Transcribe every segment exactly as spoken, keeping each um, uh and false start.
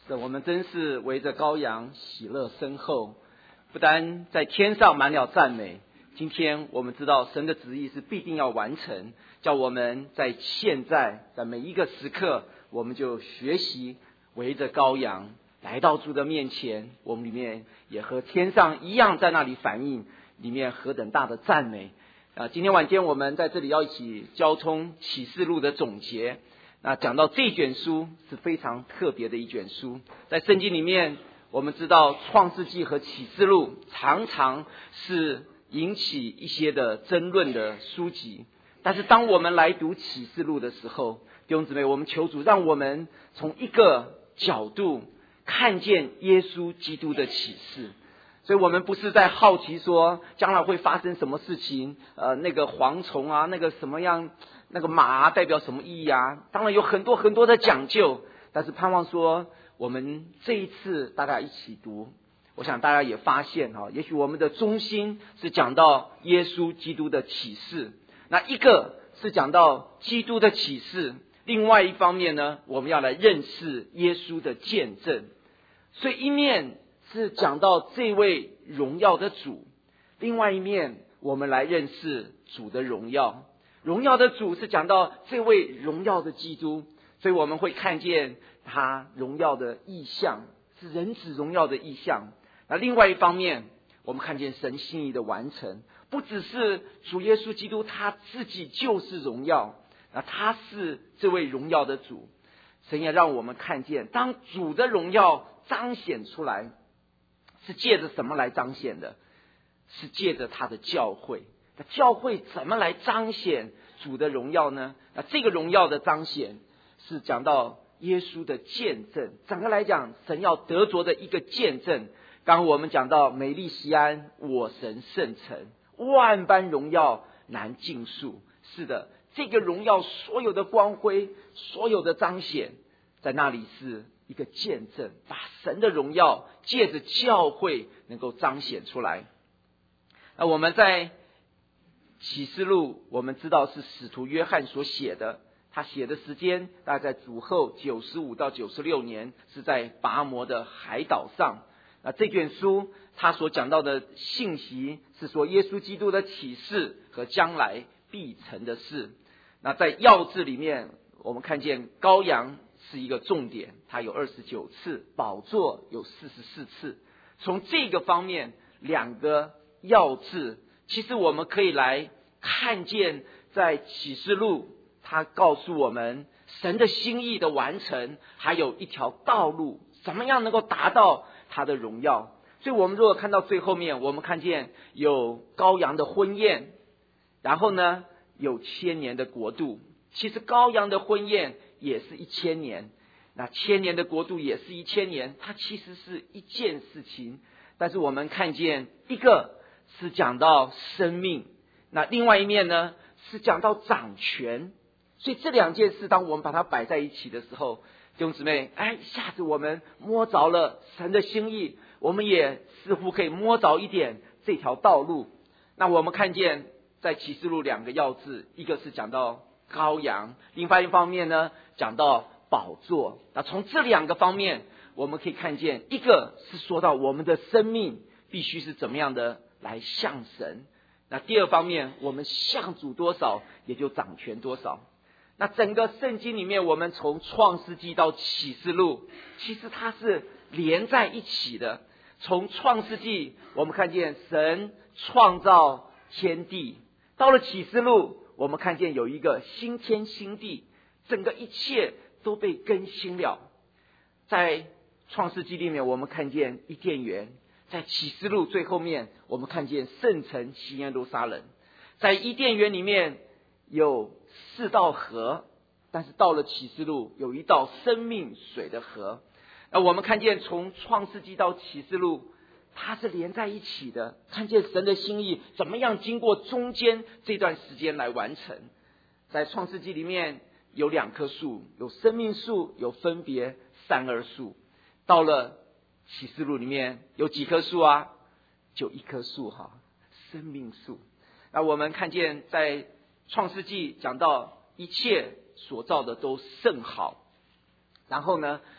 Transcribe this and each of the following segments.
是我们真是围着羔羊喜乐深厚，不单在天上满了赞美，今天我们知道神的旨意是必定要完成，叫我们在现在在每一个时刻，我们就学习围着羔羊来到主的面前，我们里面也和天上一样在那里反映里面何等大的赞美啊！今天晚间我们在这里要一起交通启示录的总结。那讲到这卷书是非常特别的一卷书，在圣经里面我们知道创世纪和启示录常常是引起一些的争论的书籍，但是当我们来读启示录的时候，弟兄姊妹，我们求主让我们从一个角度看见耶稣基督的启示。所以我们不是在好奇说将来会发生什么事情，呃，那个蝗虫啊，那个什么样，那个马啊代表什么意义啊？当然有很多很多的讲究，但是盼望说我们这一次大家一起读，我想大家也发现哈，也许我们的中心是讲到耶稣基督的启示，那一个是讲到基督的启示，另外一方面呢，我们要来认识耶稣的见证。所以一面是讲到这位荣耀的主，另外一面我们来认识主的荣耀。荣耀的主是讲到这位荣耀的基督，所以我们会看见他荣耀的意象，是人子荣耀的意象。那另外一方面，我们看见神心意的完成，不只是主耶稣基督他自己就是荣耀，那他是这位荣耀的主。神也让我们看见，当主的荣耀彰显出来，是借着什么来彰显的？是借着他的教会。那教会怎么来彰显主的荣耀呢？那这个荣耀的彰显是讲到耶稣的见证，整个来讲神要得着的一个见证。刚刚我们讲到美丽西安，我神圣城，万般荣耀难尽数。是的，这个荣耀所有的光辉，所有的彰显，在那里是一个见证，把神的荣耀借着教会能够彰显出来。那我们在启示录，我们知道是使徒约翰所写的，他写的时间大概主后九十五到九十六年，是在拔摩的海岛上。那这卷书他所讲到的信息是说耶稣基督的启示和将来必成的事。那在要字里面，我们看见羔羊是一个重点，它有二十九次，宝座有四十四次。从这个方面，两个要字，其实我们可以来看见，在启示录它告诉我们神的心意的完成，还有一条道路，怎么样能够达到他的荣耀。所以我们如果看到最后面，我们看见有羔羊的婚宴，然后呢有千年的国度。其实羔羊的婚宴也是一千年，那千年的国度也是一千年，它其实是一件事情。但是我们看见一个是讲到生命，那另外一面呢是讲到掌权。所以这两件事当我们把它摆在一起的时候，弟兄姊妹，哎，一下子我们摸着了神的心意，我们也似乎可以摸着一点这条道路。那我们看见在启示录两个要字，一个是讲到羔羊，另外一方面呢讲到宝座。那从这两个方面我们可以看见，一个是说到我们的生命必须是怎么样的来向神，那第二方面我们向主多少也就掌权多少。那整个圣经里面，我们从创世纪到启示录，其实它是连在一起的。从创世纪我们看见神创造天地，到了启示录我们看见有一个新天新地，整个一切都被更新了。在创世纪里面我们看见伊甸园，在启示录最后面我们看见圣城西耶路撒冷。在伊甸园里面有四道河，但是到了启示录有一道生命水的河。那我们看见从创世纪到启示录它是连在一起的，看见神的心意怎么样经过中间这段时间来完成。在创世纪里面有两棵树，有生命树，有分别善恶树。到了启示录里面有几棵树啊？就一棵树哈，生命树。那我们看见在创世纪讲到一切所造的都甚好，然后呢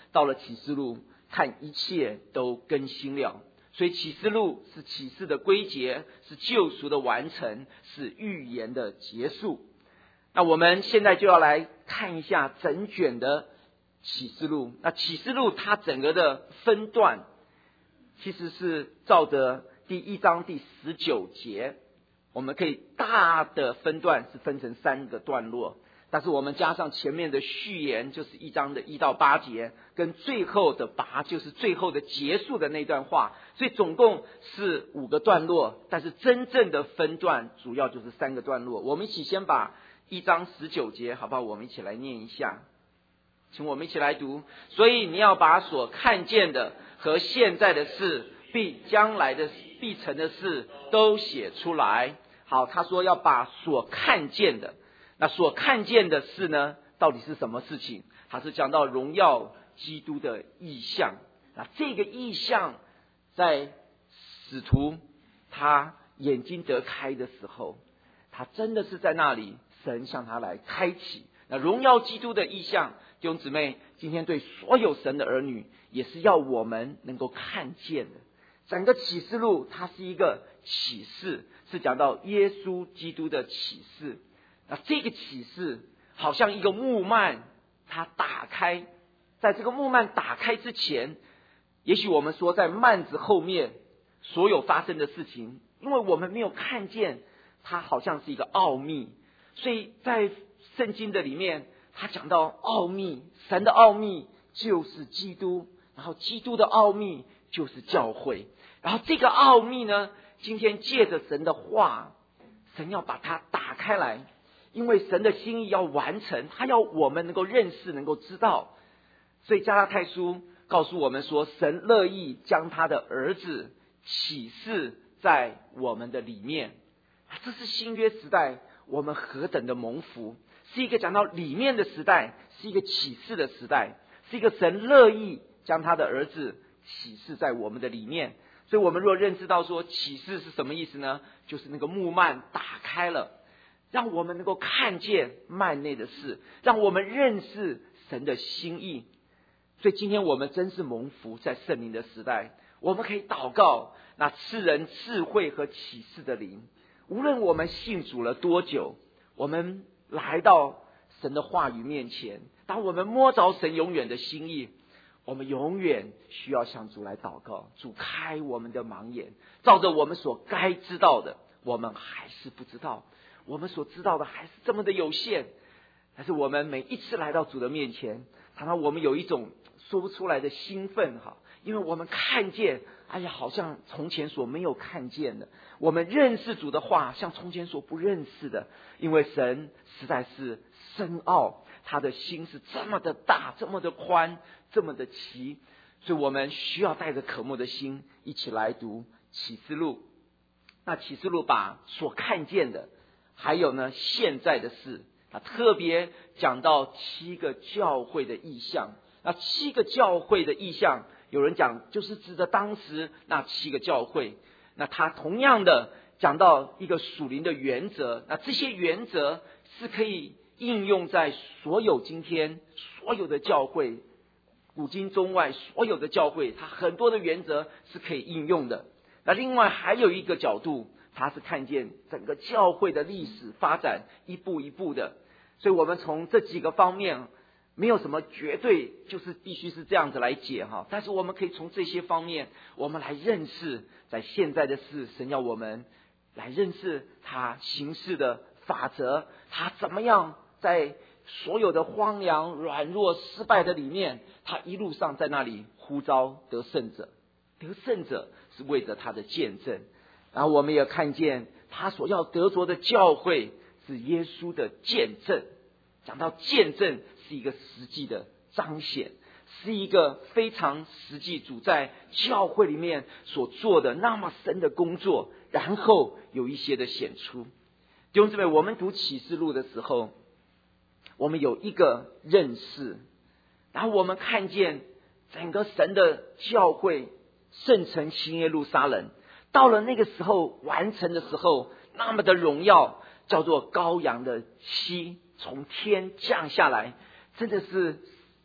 到了启示录，看一切都更新了。所以启示录是启示的归结，是救赎的完成，是预言的结束。那我们现在就要来看一下整卷的启示录。那启示录它整个的分段其实是照着第一章第十九节，我们可以大的分段是分成三个段落，但是我们加上前面的序言，就是一章的一到八节，跟最后的拔，就是最后的结束的那段话，所以总共是五个段落，但是真正的分段主要就是三个段落。我们一起先把一章十九节好不好？我们一起来念一下，请我们一起来读。所以你要把所看见的和现在的事必将来的必成的事都写出来。好，他说要把所看见的，那所看见的事呢，到底是什么事情？他是讲到荣耀基督的意象。那这个意象在使徒他眼睛得开的时候，他真的是在那里神向他来开启那荣耀基督的意象。弟兄姊妹，今天对所有神的儿女也是要我们能够看见的。整个启示录它是一个启示，是讲到耶稣基督的启示。那这个启示好像一个幕幔，它打开，在这个幕幔打开之前，也许我们说在幔子后面所有发生的事情，因为我们没有看见，它好像是一个奥秘。所以在圣经的里面，他讲到奥秘，神的奥秘就是基督，然后基督的奥秘就是教会。然后这个奥秘呢，今天借着神的话，神要把它打开来，因为神的心意要完成，他要我们能够认识，能够知道。所以加拉太书告诉我们说，神乐意将他的儿子启示在我们的里面。这是新约时代我们何等的蒙福，是一个讲到里面的时代，是一个启示的时代，是一个神乐意将他的儿子启示在我们的里面。所以我们若认知到说启示是什么意思呢，就是那个幕幔打开了，让我们能够看见幔内的事，让我们认识神的心意。所以今天我们真是蒙福，在圣灵的时代，我们可以祷告那赐人智慧和启示的灵。无论我们信主了多久，我们来到神的话语面前，当我们摸着神永远的心意，我们永远需要向主来祷告，主开我们的盲眼，照着我们所该知道的，我们还是不知道，我们所知道的还是这么的有限。但是我们每一次来到主的面前，常常我们有一种说不出来的兴奋哈，因为我们看见，哎呀，好像从前所没有看见的，我们认识主的话，像从前所不认识的，因为神实在是深奥，他的心是这么的大，这么的宽，这么的奇，所以我们需要带着渴慕的心一起来读启示录。那启示录把所看见的，还有呢现在的事，啊，特别讲到七个教会的意象。那七个教会的意象，有人讲就是指着当时那七个教会。那他同样的讲到一个属灵的原则，那这些原则是可以应用在所有今天所有的教会，古今中外所有的教会，它很多的原则是可以应用的。那另外还有一个角度，他是看见整个教会的历史发展一步一步的。所以我们从这几个方面，没有什么绝对就是必须是这样子来解哈，但是我们可以从这些方面，我们来认识在现在的事，神要我们来认识他行事的法则，他怎么样在所有的荒凉、软弱、失败的里面，他一路上在那里呼召得胜者，得胜者是为着他的见证。然后我们也看见他所要得着的教会是耶稣的见证。讲到见证是一个实际的彰显，是一个非常实际主在教会里面所做的那么深的工作，然后有一些的显出。弟兄姊妹，我们读启示录的时候，我们有一个认识，然后我们看见整个神的教会圣城新耶路撒冷，到了那个时候完成的时候，那么的荣耀，叫做羔羊的膝从天降下来，真的是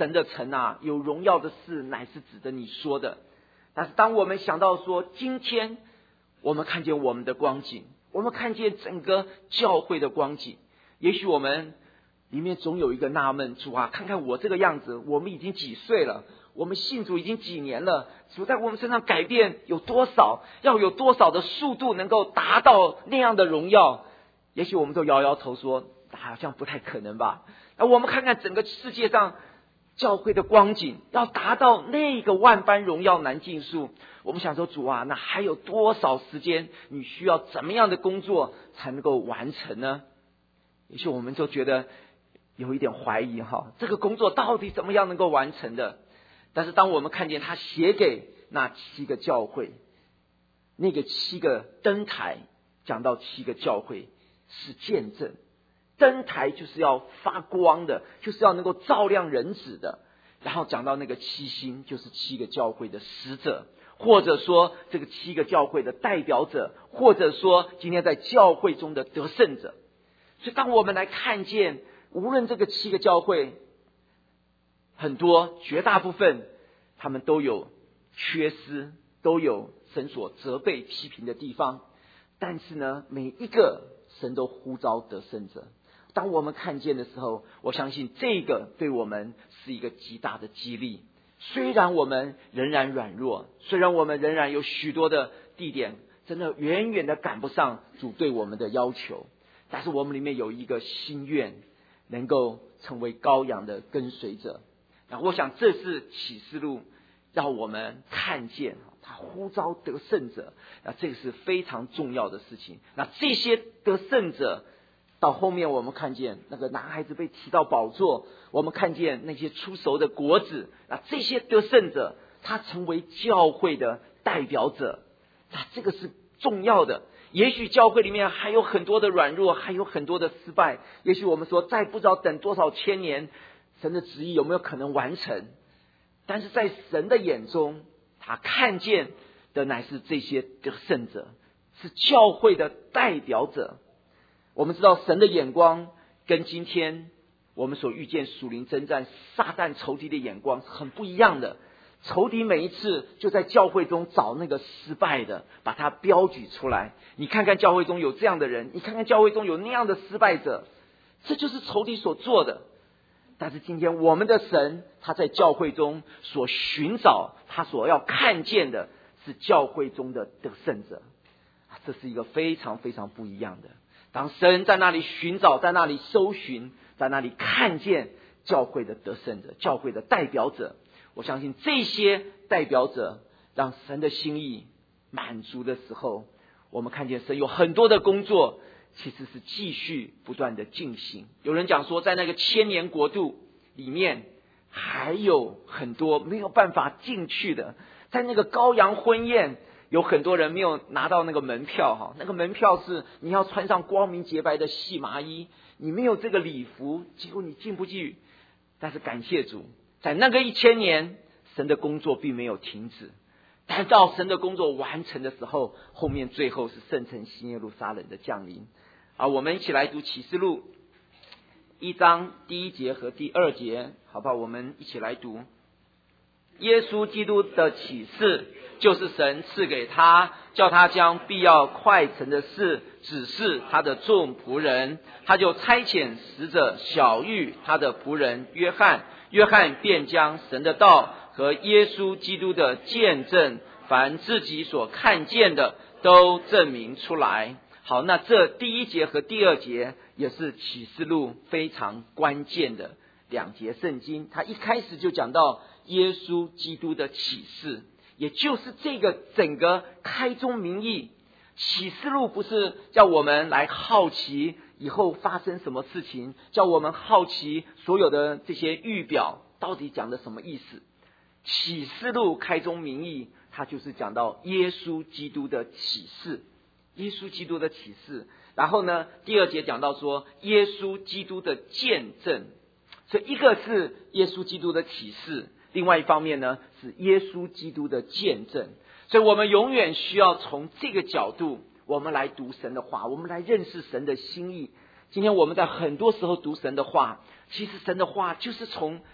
神的城啊，有荣耀的事乃是指着你说的。但是当我们想到说，今天我们看见我们的光景，我们看见整个教会的光景，也许我们里面总有一个纳闷，主啊，看看我这个样子，我们已经几岁了，我们信主已经几年了，主在我们身上改变有多少，要有多少的速度能够达到那样的荣耀？也许我们都摇摇头说，好像不太可能吧。那我们看看整个世界上教会的光景，要达到那个万般荣耀难尽数，我们想说，主啊，那还有多少时间？你需要怎么样的工作才能够完成呢？也许我们就觉得有一点怀疑哈，这个工作到底怎么样能够完成的？但是当我们看见他写给那七个教会，那个七个灯台，讲到七个教会是见证，灯台就是要发光的，就是要能够照亮人子的。然后讲到那个七星，就是七个教会的使者，或者说这个七个教会的代表者，或者说今天在教会中的得胜者。所以当我们来看见，无论这个七个教会，很多绝大部分他们都有缺失，都有神所责备批评的地方，但是呢，每一个神都呼召得胜者。当我们看见的时候，我相信这个对我们是一个极大的激励。虽然我们仍然软弱，虽然我们仍然有许多的地点真的远远的赶不上主对我们的要求，但是我们里面有一个心愿，能够成为羔羊的跟随者。那我想这是启示录让我们看见他呼召得胜者，那这个是非常重要的事情。那这些得胜者到后面我们看见那个男孩子被提到宝座，我们看见那些出熟的果子，那这些得胜者他成为教会的代表者，那这个是重要的。也许教会里面还有很多的软弱，还有很多的失败，也许我们说再不知道等多少千年，神的旨意有没有可能完成？但是在神的眼中，他看见的乃是这些得胜者，是教会的代表者。我们知道神的眼光跟今天我们所遇见属灵征战撒旦仇敌的眼光是很不一样的。仇敌每一次就在教会中找那个失败的，把它标举出来。你看看教会中有这样的人，你看看教会中有那样的失败者，这就是仇敌所做的。但是今天我们的神，他在教会中所寻找，他所要看见的是教会中的得胜者。这是一个非常非常不一样的。当神在那里寻找，在那里搜寻，在那里看见教会的得胜者，教会的代表者，我相信这些代表者让神的心意满足的时候，我们看见神有很多的工作其实是继续不断的进行。有人讲说，在那个千年国度里面还有很多没有办法进去的，在那个羔羊婚宴有很多人没有拿到那个门票哈，那个门票是你要穿上光明洁白的细麻衣，你没有这个礼服，结果你进不去。但是感谢主，在那个一千年，神的工作并没有停止。但到神的工作完成的时候，后面最后是圣城新耶路撒冷的降临。啊，我们一起来读启示录一章第一节和第二节，好不好？我们一起来读。耶稣基督的启示，就是神赐给他，叫他将必要快成的事指示他的众仆人。他就差遣使者晓谕他的仆人约翰，约翰便将神的道和耶稣基督的见证，凡自己所看见的都证明出来。好，那这第一节和第二节也是启示录非常关键的两节圣经。他一开始就讲到耶稣基督的启示，也就是这个整个开宗明义。启示录不是叫我们来好奇以后发生什么事情，叫我们好奇所有的这些预表到底讲的什么意思。启示录开宗明义，它就是讲到耶稣基督的启示，耶稣基督的启示。然后呢，第二节讲到说耶稣基督的见证，所以一个是耶稣基督的启示，另外一方面呢是耶稣基督的见证。所以我们永远需要从这个角度，我们来读神的话，我们来认识神的心意。今天我们在很多时候读神的话，其实神的话就是从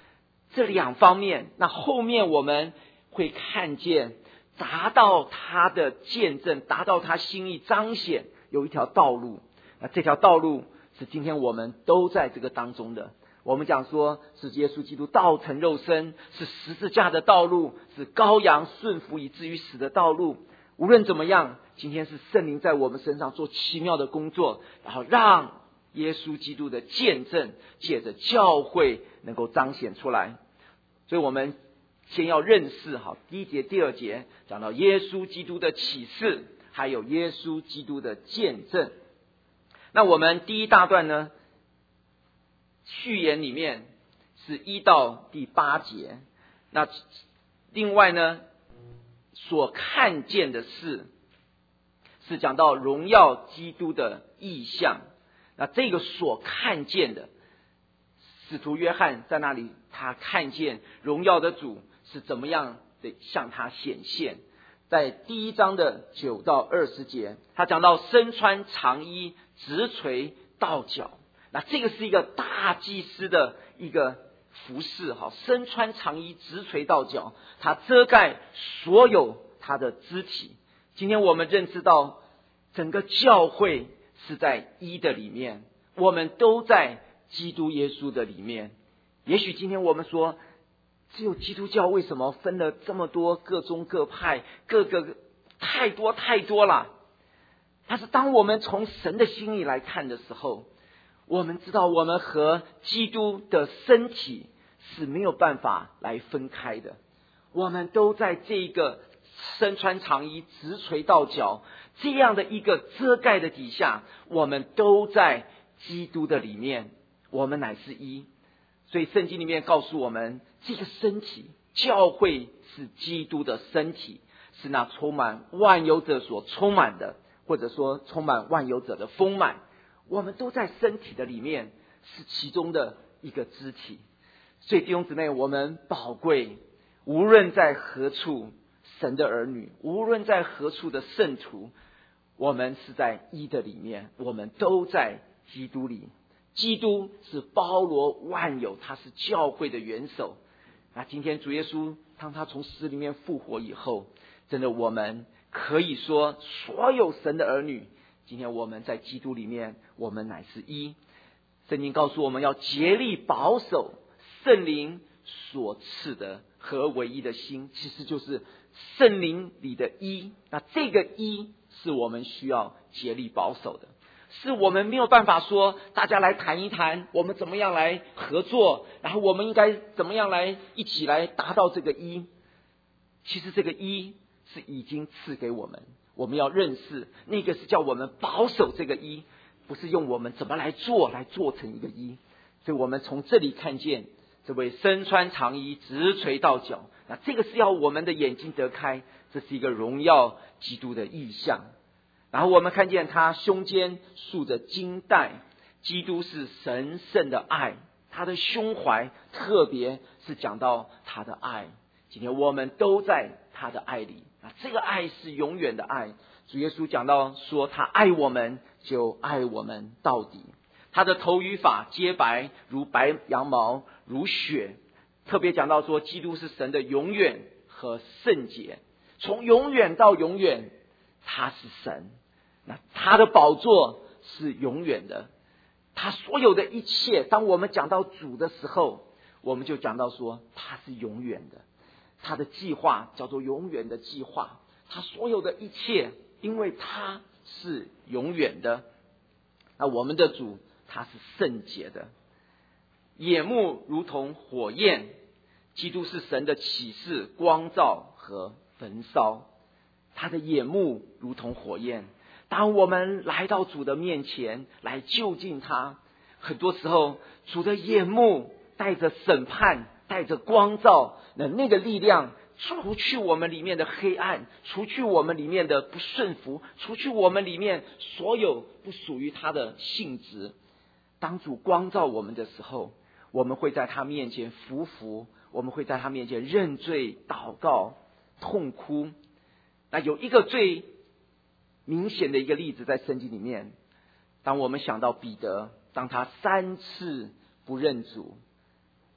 这两方面，那后面我们会看见达到他的见证，达到他心意彰显有一条道路。那这条道路是今天我们都在这个当中的。我们讲说是耶稣基督道成肉身，是十字架的道路，是羔羊顺服以至于死的道路。无论怎么样，今天是圣灵在我们身上做奇妙的工作，然后让耶稣基督的见证借着教会能够彰显出来。所以我们先要认识好第一节第二节讲到耶稣基督的启示，还有耶稣基督的见证。那我们第一大段呢，序言里面是一到第八节。那另外呢，所看见的事是讲到荣耀基督的意象。那这个所看见的，使徒约翰在那里，他看见荣耀的主是怎么样的向他显现。在第一章的九到二十节，他讲到身穿长衣，直垂到脚。那这个是一个大祭司的一个服饰，好，身穿长衣，直垂到脚，他遮盖所有他的肢体。今天我们认知到，整个教会是在一的里面，我们都在基督耶稣的里面。也许今天我们说，只有基督教为什么分了这么多各宗各派，各个太多太多了。但是当我们从神的心意来看的时候，我们知道我们和基督的身体是没有办法来分开的。我们都在这个身穿长衣，直垂到脚这样的一个遮盖的底下，我们都在基督的里面，我们乃是一。所以圣经里面告诉我们，这个身体教会是基督的身体，是那充满万有者所充满的，或者说充满万有者的丰满。我们都在身体的里面，是其中的一个肢体。所以弟兄姊妹，我们宝贵，无论在何处，神的儿女，无论在何处的圣徒，我们是在一的里面，我们都在基督里。基督是包罗万有，他是教会的元首。那今天主耶稣当他从死里面复活以后，真的我们可以说，所有神的儿女，今天我们在基督里面，我们乃是一。圣经告诉我们要竭力保守圣灵所赐的合为一的心，其实就是圣灵里的一。那这个一是我们需要竭力保守的，是我们没有办法说大家来谈一谈，我们怎么样来合作，然后我们应该怎么样来一起来达到这个一。其实这个一是已经赐给我们，我们要认识那个是叫我们保守这个一，不是用我们怎么来做来做成一个一。所以我们从这里看见这位身穿长衣，直垂到脚，那这个是要我们的眼睛得开，这是一个荣耀基督的意象。然后我们看见他胸间束着金带，基督是神圣的爱，他的胸怀特别是讲到他的爱。今天我们都在他的爱里，那这个爱是永远的爱。主耶稣讲到说，他爱我们就爱我们到底。他的头与发皆白如白羊毛，如雪。特别讲到说，基督是神的永远和圣洁，从永远到永远他是神。那他的宝座是永远的，他所有的一切，当我们讲到主的时候，我们就讲到说他是永远的，他的计划叫做永远的计划，他所有的一切因为他是永远的。那我们的主他是圣洁的，眼目如同火焰，基督是神的启示、光照和焚烧。他的眼目如同火焰，当我们来到主的面前来就近他，很多时候主的眼目带着审判，带着光照，那那个力量除去我们里面的黑暗，除去我们里面的不顺服，除去我们里面所有不属于他的性质。当主光照我们的时候，我们会在他面前匍匐，我们会在他面前认罪、祷告、痛哭。那有一个最明显的一个例子在圣经里面，当我们想到彼得，当他三次不认主，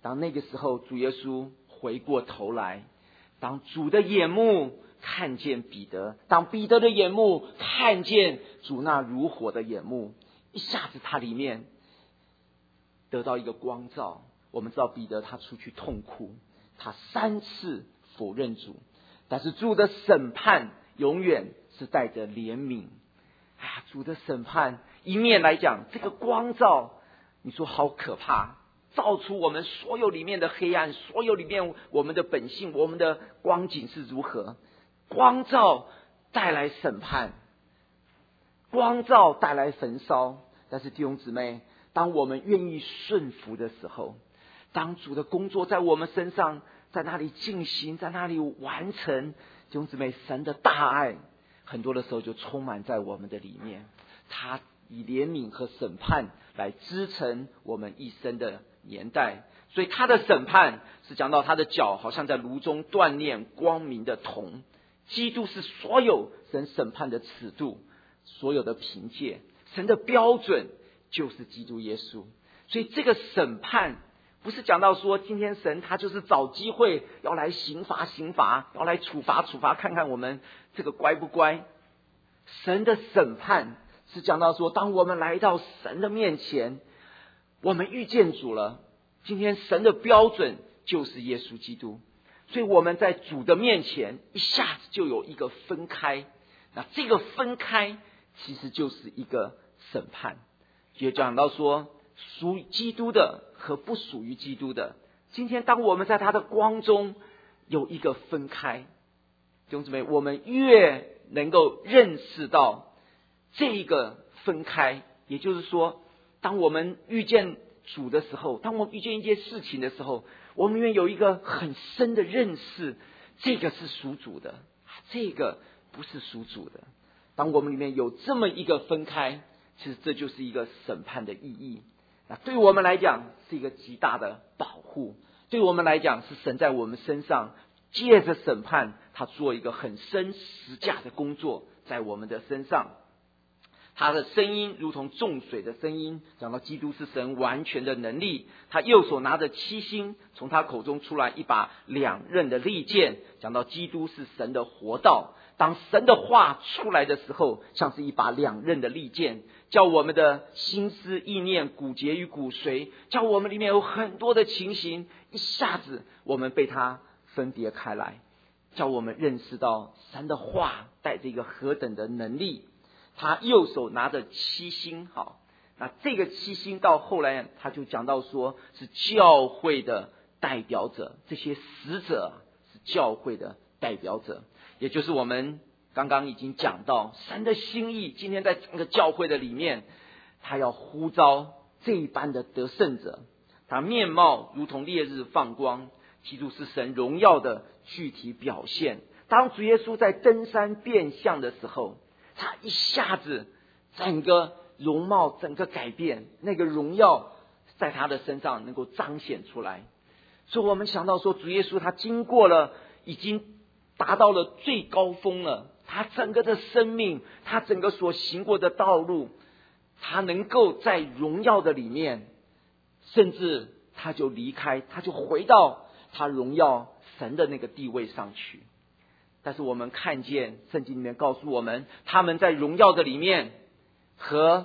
当那个时候主耶稣回过头来，当主的眼目看见彼得，当彼得的眼目看见主那如火的眼目，一下子他里面得到一个光照。我们知道彼得他出去痛哭，他三次否认主，但是主的审判永远是带着怜悯。哎呀，主的审判一面来讲，这个光照你说好可怕，照出我们所有里面的黑暗，所有里面我们的本性，我们的光景是如何。光照带来审判，光照带来焚烧。但是弟兄姊妹，当我们愿意顺服的时候，当主的工作在我们身上在那里进行，在那里完成，弟兄姊妹，神的大爱很多的时候就充满在我们的里面。他以怜悯和审判来支撑我们一生的年代。所以他的审判是讲到他的脚好像在炉中锻炼光明的铜。基督是所有神审判的尺度，所有的凭借，神的标准就是基督耶稣。所以这个审判不是讲到说今天神他就是找机会要来刑罚刑罚，要来处罚处罚，看看我们这个乖不乖。神的审判是讲到说，当我们来到神的面前，我们遇见主了，今天神的标准就是耶稣基督。所以我们在主的面前一下子就有一个分开，那这个分开其实就是一个审判。也讲到说属基督的和不属于基督的，今天当我们在他的光中有一个分开，弟兄姊妹，我们越能够认识到这一个分开，也就是说当我们遇见主的时候，当我们遇见一件事情的时候，我们愿有一个很深的认识，这个是属主的，这个不是属主的。当我们里面有这么一个分开，其实这就是一个审判的意义。那对我们来讲是一个极大的保护，对我们来讲是神在我们身上借着审判，他做一个很深实价的工作在我们的身上。他的声音如同众水的声音，讲到基督是神完全的能力。他右手拿着七星，从他口中出来一把两刃的利剑，讲到基督是神的活道。当神的话出来的时候，像是一把两刃的利剑，叫我们的心思意念、骨节与骨髓，叫我们里面有很多的情形，一下子我们被他分别开来，叫我们认识到神的话带着一个何等的能力。他右手拿着七星，好，那这个七星到后来他就讲到说是教会的代表者，这些使者是教会的代表者，也就是我们刚刚已经讲到神的心意，今天在整个教会的里面，他要呼召这一般的得胜者，他面貌如同烈日放光，基督是神荣耀的具体表现。当主耶稣在登山变相的时候，他一下子整个容貌整个改变，那个荣耀在他的身上能够彰显出来。所以我们想到说，主耶稣他经过了，已经达到了最高峰了，他整个的生命，他整个所行过的道路，他能够在荣耀的里面，甚至他就离开，他就回到他荣耀神的那个地位上去。但是我们看见圣经里面告诉我们，他们在荣耀的里面和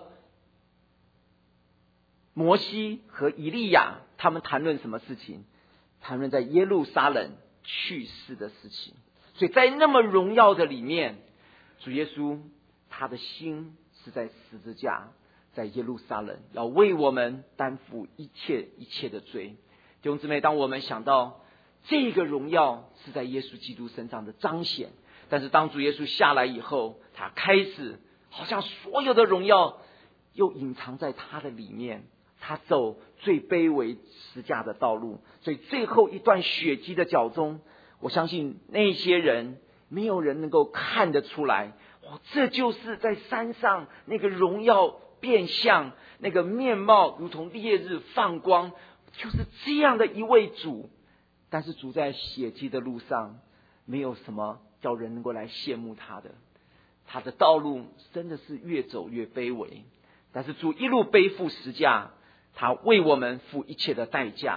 摩西和以利亚他们谈论什么事情？谈论在耶路撒冷去世的事情。所以在那么荣耀的里面，主耶稣他的心是在十字架，在耶路撒冷要为我们担负一切一切的罪。弟兄姊妹，当我们想到这个荣耀是在耶稣基督身上的彰显，但是当主耶稣下来以后，他开始好像所有的荣耀又隐藏在他的里面，他走最卑微十架的道路。所以最后一段血迹的脚中，我相信那些人没有人能够看得出来，哦，这就是在山上那个荣耀变相，那个面貌如同烈日放光，就是这样的一位主。但是主在血迹的路上，没有什么叫人能够来羡慕他的，他的道路真的是越走越卑微。但是主一路背负十架，他为我们付一切的代价，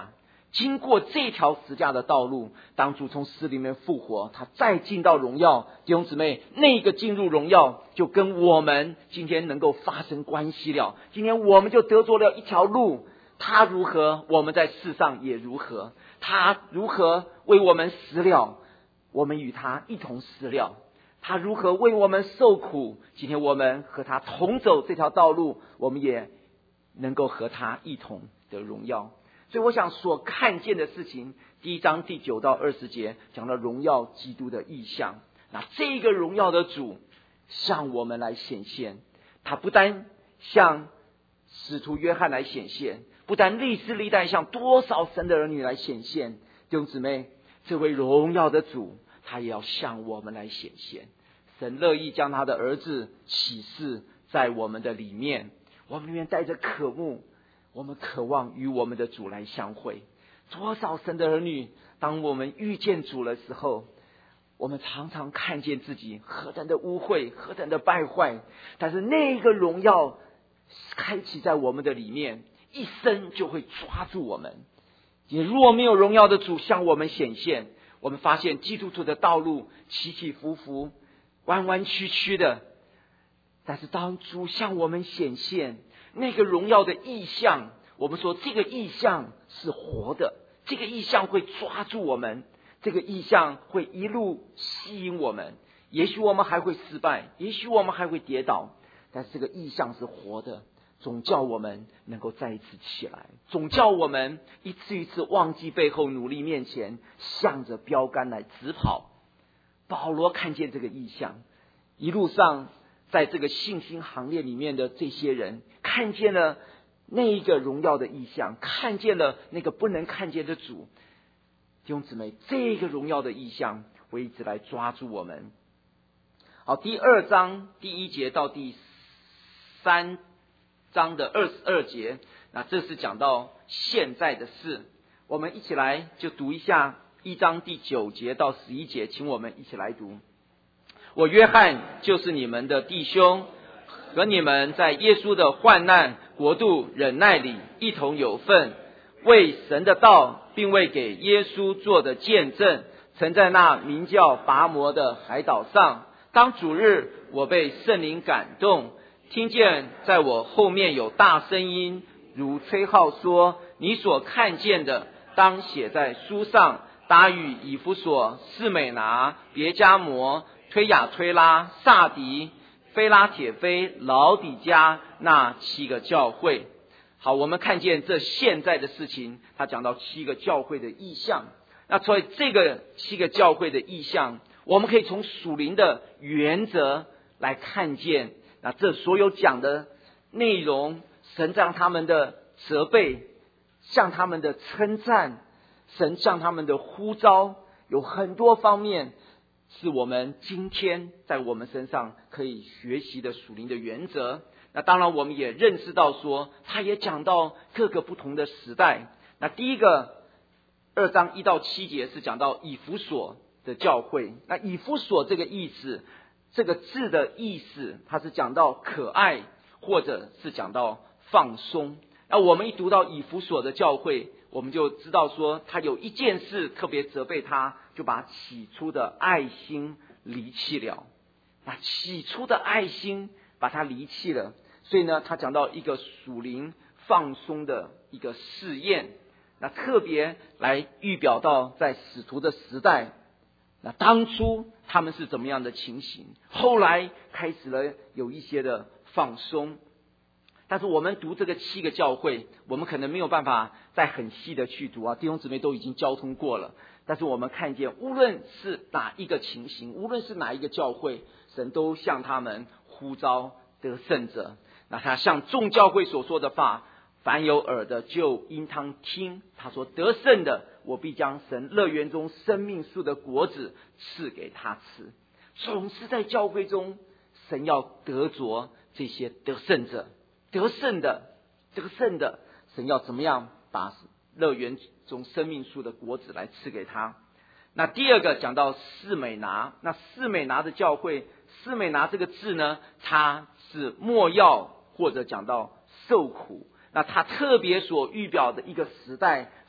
经过这条十架的道路，当主从死里面复活，他再进到荣耀。弟兄姊妹，那个进入荣耀就跟我们今天能够发生关系了。今天我们就得着了一条路，他如何，我们在世上也如何。他如何为我们死了，我们与他一同死了。他如何为我们受苦，今天我们和他同走这条道路，我们也能够和他一同得荣耀。所以我想所看见的事情，第一章第九到二十节讲到荣耀基督的意象。那这个荣耀的主向我们来显现，他不单向使徒约翰来显现，不但历世历代向多少神的儿女来显现，弟兄姊妹，这位荣耀的主他也要向我们来显现。神乐意将他的儿子启示在我们的里面，我们里面带着渴慕，我们渴望与我们的主来相会。多少神的儿女，当我们遇见主的时候，我们常常看见自己何等的污秽，何等的败坏，但是那个荣耀开启在我们的里面，一生就会抓住我们。也若没有荣耀的主向我们显现，我们发现基督徒的道路起起伏伏，弯弯曲曲的。但是当主向我们显现，那个荣耀的意象，我们说这个意象是活的，这个意象会抓住我们，这个意象会一路吸引我们。也许我们还会失败，也许我们还会跌倒，但是这个意象是活的，总叫我们能够再一次起来，总叫我们一次一次忘记背后，努力面前，向着标杆来直跑。保罗看见这个意象，一路上在这个信心行列里面的这些人看见了那一个荣耀的意象，看见了那个不能看见的主。弟兄姊妹，这个荣耀的意象会一直来抓住我们。好，第二章第一节到第三章的二十二节，那这是讲到现在的事。我们一起来就读一下一章第九节到十一节，请我们一起来读。我约翰就是你们的弟兄，和你们在耶稣的患难国度忍耐里一同有份，为神的道并为给耶稣做的见证，曾在那名叫拔摩的海岛上。当主日，我被圣灵感动，听见在我后面有大声音如吹号说，你所看见的当写在书上，打与以弗所、士美拿、别迦摩、推雅推拉、撒狄、非拉铁非、老底嘉那七个教会。好，我们看见这现在的事情，他讲到七个教会的意象。那所以这个七个教会的意象，我们可以从属灵的原则来看见，那这所有讲的内容，神向他们的责备，向他们的称赞，神向他们的呼召，有很多方面是我们今天在我们身上可以学习的属灵的原则。那当然我们也认识到说，他也讲到各个不同的时代。那第一个二章一到七节是讲到以弗所的教会。那以弗所这个意思，这个字的意思，它是讲到可爱，或者是讲到放松。那我们一读到以弗所的教会，我们就知道说，他有一件事特别责备他，就把起初的爱心离弃了。那起初的爱心把他离弃了，所以呢，他讲到一个属灵放松的一个试验。那特别来预表到在使徒的时代，那当初他们是怎么样的情形，后来开始了有一些的放松。但是我们读这个七个教会，我们可能没有办法再很细的去读啊，弟兄姊妹都已经交通过了。但是我们看见，无论是哪一个情形，无论是哪一个教会，神都向他们呼召得胜者。那他像众教会所说的话，凡有耳的就应当听。他说，得胜的，我必将神乐园中生命树的果子赐给他吃。总是在教会中，神要得着这些得胜者，得胜的，得胜的，神要怎么样把乐园中生命树的果子来赐给他。那第二个讲到士美拿，那士美拿的教会，士美拿这个字呢，它是没药或者讲到受苦。那他特别所预表的一个时代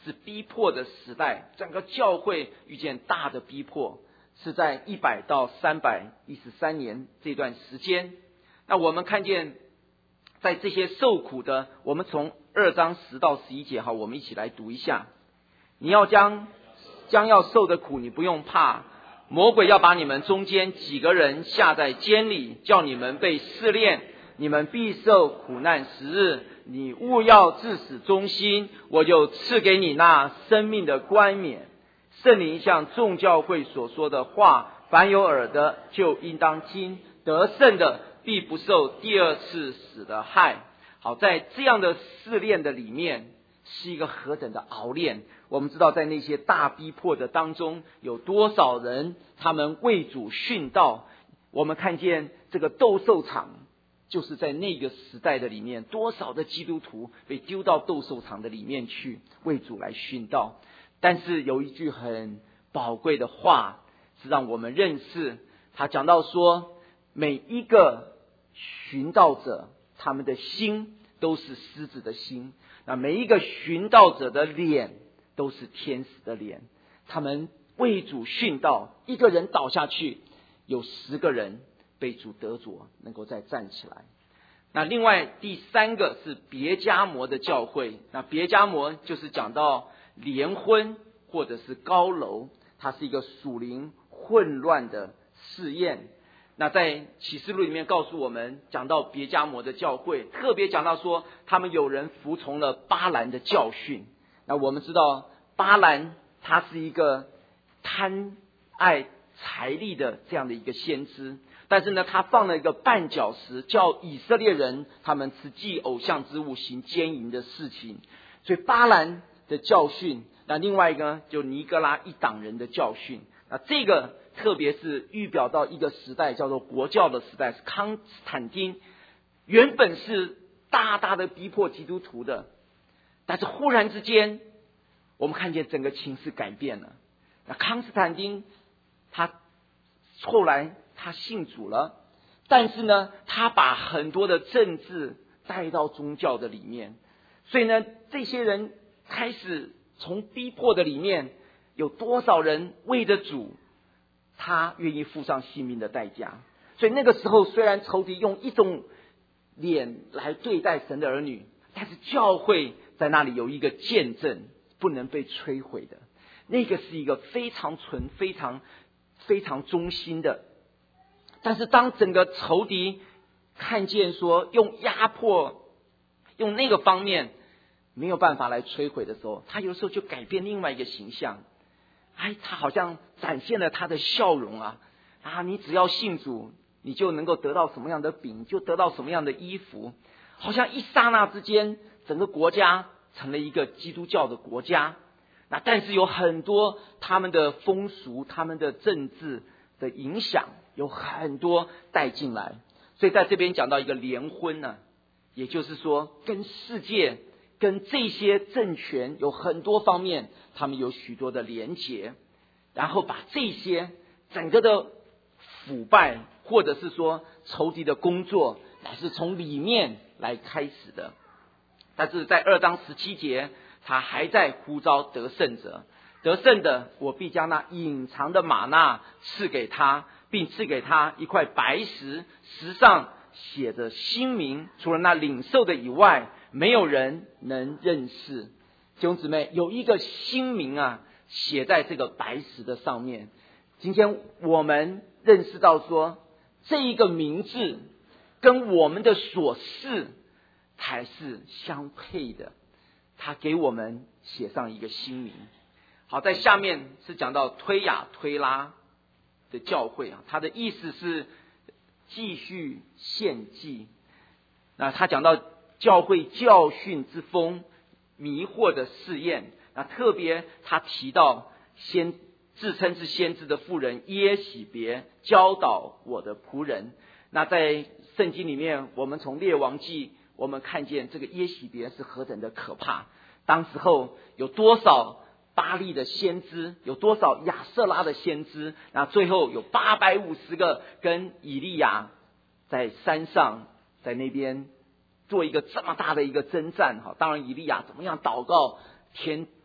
是逼迫的时代，整个教会遇见大的逼迫，是在一百到三百一十三年这段时间。那我们看见在这些受苦的，我们从二章十到十一节，好，我们一起来读一下。你要将将要受的苦，你不用怕，魔鬼要把你们中间几个人下在监里，叫你们被试炼，你们必受苦难十日。你务要至死忠心，我就赐给你那生命的冠冕。圣灵像众教会所说的话，凡有耳的就应当听，得胜的必不受第二次死的害。好，在这样的试炼的里面，是一个何等的熬炼。我们知道在那些大逼迫的当中，有多少人他们为主殉道。我们看见这个斗兽场，就是在那个时代的里面，多少的基督徒被丢到斗兽场的里面去为主来殉道。但是有一句很宝贵的话是让我们认识，他讲到说，每一个殉道者他们的心都是狮子的心，那每一个殉道者的脸都是天使的脸。他们为主殉道，一个人倒下去，有十个人被主得着，能够再站起来。那另外第三个是别迦摩的教会，那别迦摩就是讲到联婚或者是高楼，它是一个属灵混乱的试验。那在启示录里面告诉我们，讲到别迦摩的教会，特别讲到说他们有人服从了巴兰的教训。那我们知道巴兰他是一个贪爱财力的这样的一个先知，但是呢他放了一个绊脚石，叫以色列人他们吃祭偶像之物，行奸淫的事情。所以巴兰的教训，那另外一个呢就尼哥拉一党人的教训。那这个特别是预表到一个时代，叫做国教的时代，是康斯坦丁原本是大大的逼迫基督徒的，但是忽然之间我们看见整个情势改变了。那康斯坦丁他后来他信主了，但是呢他把很多的政治带到宗教的里面，所以呢这些人开始从逼迫的里面，有多少人为着主他愿意付上性命的代价。所以那个时候虽然仇敌用一种脸来对待神的儿女，但是教会在那里有一个见证不能被摧毁的，那个是一个非常纯非常非常忠心的。但是当整个仇敌看见说用压迫用那个方面没有办法来摧毁的时候，他有时候就改变另外一个形象。哎，他好像展现了他的笑容啊啊！你只要信主，你就能够得到什么样的饼，就得到什么样的衣服，好像一刹那之间，整个国家成了一个基督教的国家。那但是有很多他们的风俗、他们的政治的影响，有很多带进来。所以在这边讲到一个联婚呢、啊，也就是说跟世界、跟这些政权有很多方面，他们有许多的连结，然后把这些整个的腐败，或者是说仇敌的工作，乃是从里面来开始的。但是在二章十七节，他还在呼召得胜者，得胜的我必将那隐藏的玛纳赐给他，并赐给他一块白石，石上写着新名，除了那领受的以外，没有人能认识。弟兄姊妹，有一个新名啊，写在这个白石的上面。今天我们认识到说，这一个名字跟我们的所事才是相配的，他给我们写上一个新名。好，在下面是讲到推雅推拉的教会啊，他的意思是继续献祭。那他讲到教会教训之风，迷惑的试验。那特别他提到先自称是先知的妇人耶洗别教导我的仆人。那在圣经里面，我们从列王记我们看见这个耶洗别是何等的可怕。当时候有多少巴力的先知，有多少亚瑟拉的先知，那最后有八百五十个跟以利亚在山上，在那边做一个这么大的一个征战。当然以利亚怎么样祷告，天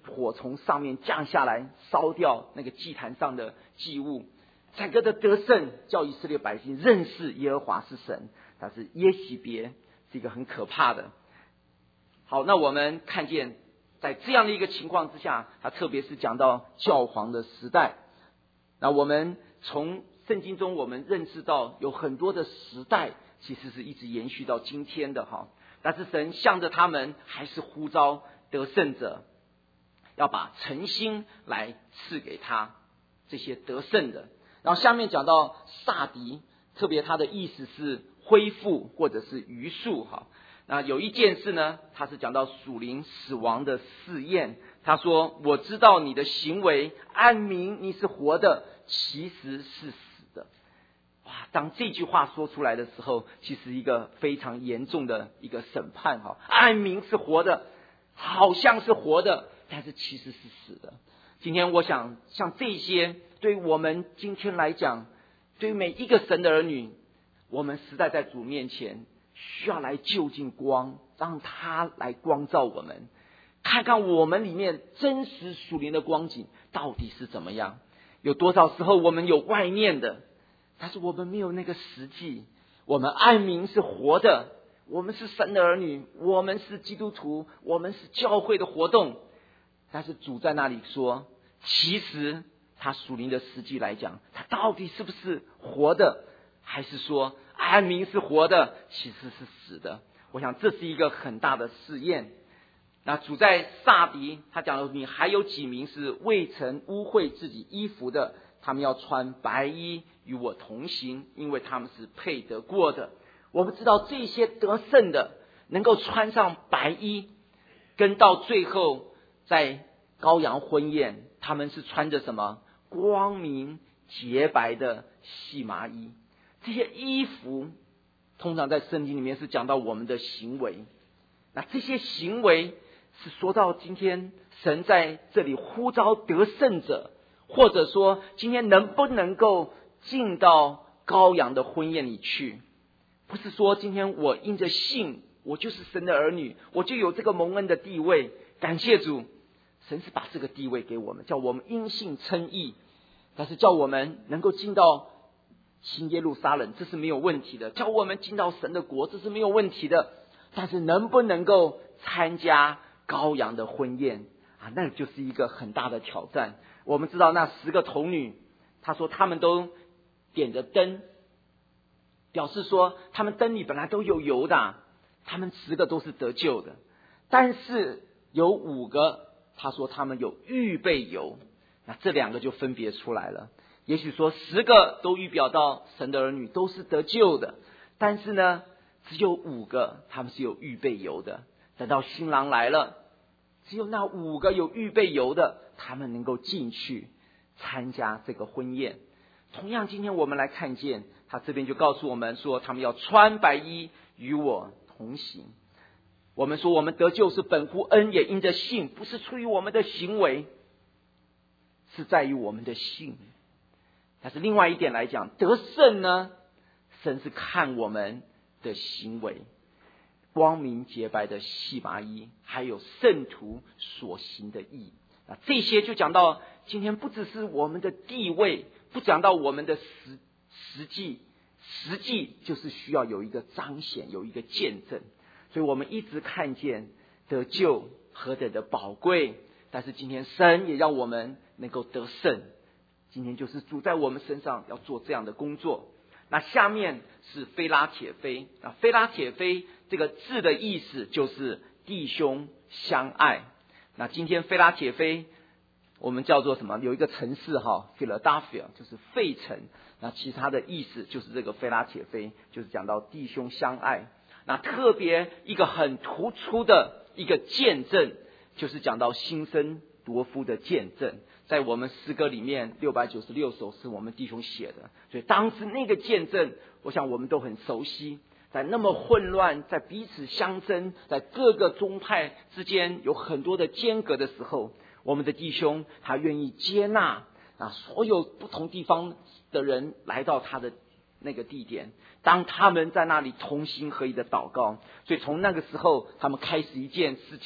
火从上面降下来，烧掉那个祭坛上的祭物。整个的得胜叫以色列百姓认识耶和华是神，但是耶洗别是一个很可怕的。好，那我们看见在这样的一个情况之下，他特别是讲到教皇的时代。那我们从圣经中我们认识到有很多的时代其实是一直延续到今天的哈，但是神向着他们还是呼召得胜者，要把诚心来赐给他这些得胜的。然后下面讲到撒狄，特别他的意思是恢复或者是余数哈。那有一件事呢，他是讲到属灵死亡的试验。他说：我知道你的行为，暗明你是活的，其实是死的。哇！当这句话说出来的时候，其实一个非常严重的一个审判哈。暗明是活的，好像是活的，但是其实是死的。今天我想，像这些对于我们今天来讲，对于每一个神的儿女，我们实在在主面前需要来就近光，让他来光照我们，看看我们里面真实属灵的光景到底是怎么样。有多少时候我们有外面的，但是我们没有那个实际。我们暗明是活的，我们是神的儿女，我们是基督徒，我们是教会的活动，但是主在那里说，其实他属灵的实际来讲，他到底是不是活的，还是说暗明是活的，其实是死的。我想这是一个很大的试验。那主在撒狄，他讲了，你还有几名是未曾污秽自己衣服的，他们要穿白衣与我同行，因为他们是配得过的。我们知道这些得胜的能够穿上白衣，跟到最后在羔羊婚宴，他们是穿着什么？光明洁白的细麻衣。这些衣服通常在圣经里面是讲到我们的行为，那这些行为是说到今天神在这里呼召得胜者，或者说今天能不能够进到羔羊的婚宴里去，不是说今天我因着信我就是神的儿女，我就有这个蒙恩的地位。感谢主，神是把这个地位给我们，叫我们因信称义，但是叫我们能够进到新耶路撒冷，这是没有问题的，叫我们进到神的国，这是没有问题的。但是能不能够参加羔羊的婚宴啊，那就是一个很大的挑战。我们知道那十个童女，他说他们都点着灯，表示说他们灯里本来都有油的，他们十个都是得救的。但是有五个，他说他们有预备油，那这两个就分别出来了。也许说十个都预表到神的儿女都是得救的，但是呢只有五个他们是有预备油的。等到新郎来了，只有那五个有预备油的，他们能够进去参加这个婚宴。同样今天我们来看见，他这边就告诉我们说，他们要穿白衣与我同行。我们说我们得救是本乎恩，也因着信，不是出于我们的行为，是在于我们的信。但是另外一点来讲，得胜呢，神是看我们的行为，光明洁白的细麻衣，还有圣徒所行的义。那这些就讲到今天不只是我们的地位，不讲到我们的实实际，实际就是需要有一个彰显，有一个见证。所以我们一直看见得救何等的宝贵，但是今天神也让我们能够得胜。今天就是主在我们身上要做这样的工作。那下面是非拉铁非，那非拉铁非这个字的意思就是弟兄相爱。那今天非拉铁非我们叫做什么？有一个城市哈 Philadelphia 就是费城，那其他的意思就是这个非拉铁非就是讲到弟兄相爱。那特别一个很突出的一个见证，就是讲到新生夺夫的见证，在我们诗歌里面六百九十六首是我们弟兄写的，所以当时那个见证我想我们都很熟悉。在那么混乱，在彼此相争，在各个宗派之间有很多的间隔的时候，我们的弟兄他愿意接纳啊所有不同地方的人来到他的那个地点，当他们在那里同心合一的祷告，所以从那个时候他们开始一件事情，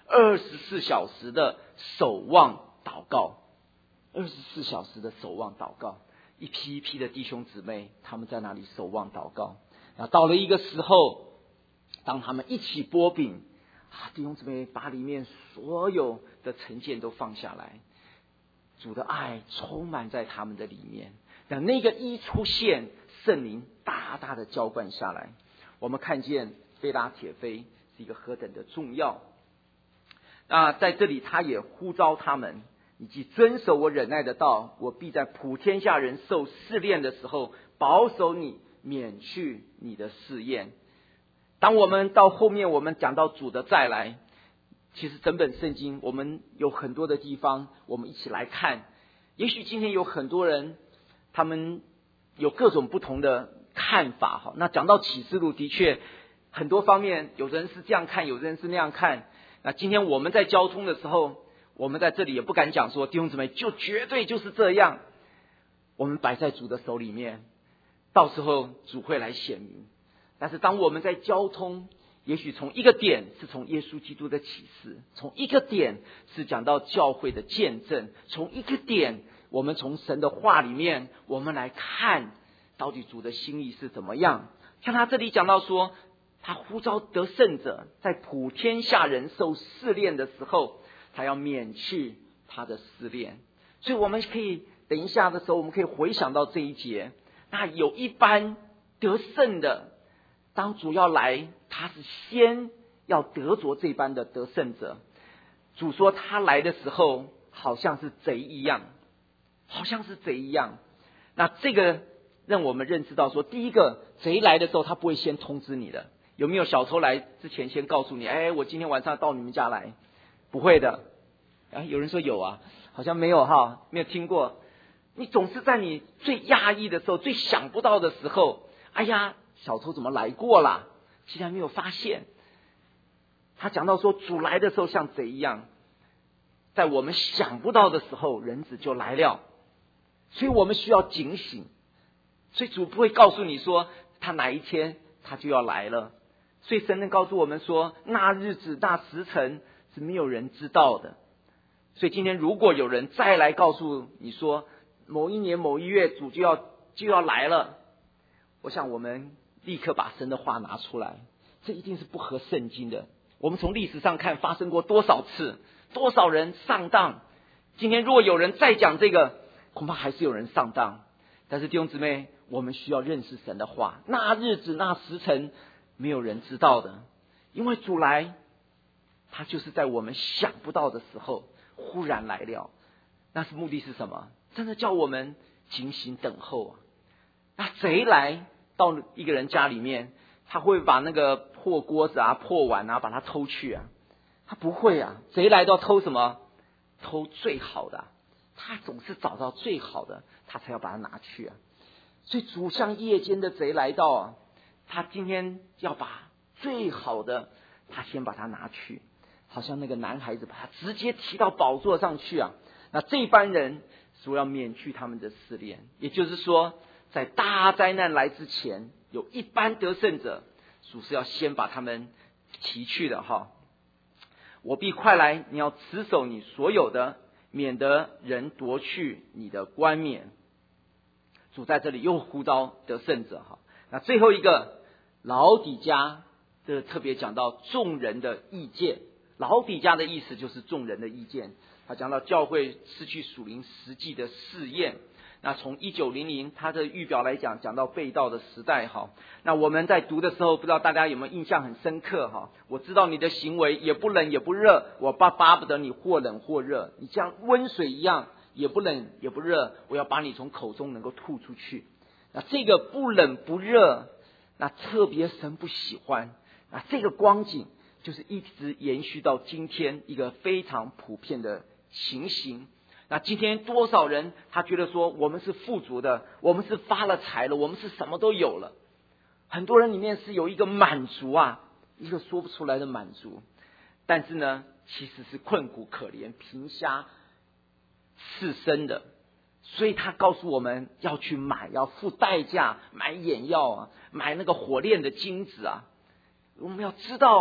二十四小时的守望祷告，二十四小时的守望祷告，一批一批的弟兄姊妹，他们在那里守望祷告。那到了一个时候，当他们一起擘饼，啊，弟兄姊妹把里面所有的成见都放下来，主的爱充满在他们的里面。等那个一出现，圣灵大大的浇灌下来，我们看见非拉铁非是一个何等的重要。那在这里他也呼召他们，以及遵守我忍耐的道，我必在普天下人受试炼的时候保守你，免去你的试验。当我们到后面我们讲到主的再来，其实整本圣经我们有很多的地方我们一起来看。也许今天有很多人他们有各种不同的看法哈。那讲到启示录，的确很多方面，有的人是这样看，有的人是那样看。那今天我们在交通的时候，我们在这里也不敢讲说弟兄姊妹就绝对就是这样，我们摆在主的手里面，到时候主会来显明。但是当我们在交通，也许从一个点是从耶稣基督的启示，从一个点是讲到教会的见证，从一个点我们从神的话里面我们来看到底主的心意是怎么样。像他这里讲到说，他呼召得胜者在普天下人受试炼的时候，他要免去他的试炼。所以我们可以等一下的时候，我们可以回想到这一节，那有一般得胜的，当主要来，他是先要得着这般的得胜者。主说他来的时候好像是贼一样，好像是贼一样。那这个让我们认知到说，第一个，贼来的时候他不会先通知你的。有没有小偷来之前先告诉你，哎，我今天晚上到你们家来？不会的。啊，有人说有啊，好像没有哈，没有听过。你总是在你最压抑的时候，最想不到的时候，哎呀，小偷怎么来过啦？竟然没有发现。他讲到说，主来的时候像贼一样，在我们想不到的时候，人子就来了。所以我们需要警醒。所以主不会告诉你说他哪一天他就要来了。所以神能告诉我们说，那日子那时辰是没有人知道的。所以今天如果有人再来告诉你说某一年某一月主就要就要来了，我想我们立刻把神的话拿出来，这一定是不合圣经的。我们从历史上看发生过多少次，多少人上当。今天如果有人再讲这个，恐怕还是有人上当。但是弟兄姊妹，我们需要认识神的话，那日子那时辰没有人知道的，因为主来他就是在我们想不到的时候忽然来了。那是目的是什么？真的叫我们警醒等候啊。那贼来到一个人家里面，他会把那个破锅子啊破碗啊把它偷去啊？他不会啊。贼来到偷什么？偷最好的啊。他总是找到最好的，他才要把它拿去啊。所以主像夜间的贼来到啊，他今天要把最好的他先把它拿去，好像那个男孩子把他直接提到宝座上去啊。那这班人主要免去他们的试炼，也就是说在大灾难来之前，有一班得胜者，主是要先把他们提去的哈。我必快来，你要持守你所有的，免得人夺去你的冠冕。主在这里又呼召得胜者哈。那最后一个老底嘉，这特别讲到众人的意见。老底嘉的意思就是众人的意见。他讲到教会失去属灵实际的试验。那从一九零零他的预表来讲，讲到被盗的时代哈。那我们在读的时候，不知道大家有没有印象很深刻哈？我知道你的行为也不冷也不热，我巴巴不得你或冷或热，你像温水一样，也不冷也不热，我要把你从口中能够吐出去。那这个不冷不热，那特别神不喜欢。那这个光景就是一直延续到今天一个非常普遍的情形。那今天多少人他觉得说我们是富足的，我们是发了财了，我们是什么都有了。很多人里面是有一个满足啊，一个说不出来的满足，但是呢其实是困苦可怜，贫瞎赤身的。所以他告诉我们要去买，要付代价买眼药啊，买那个火炼的金子啊。我们要知道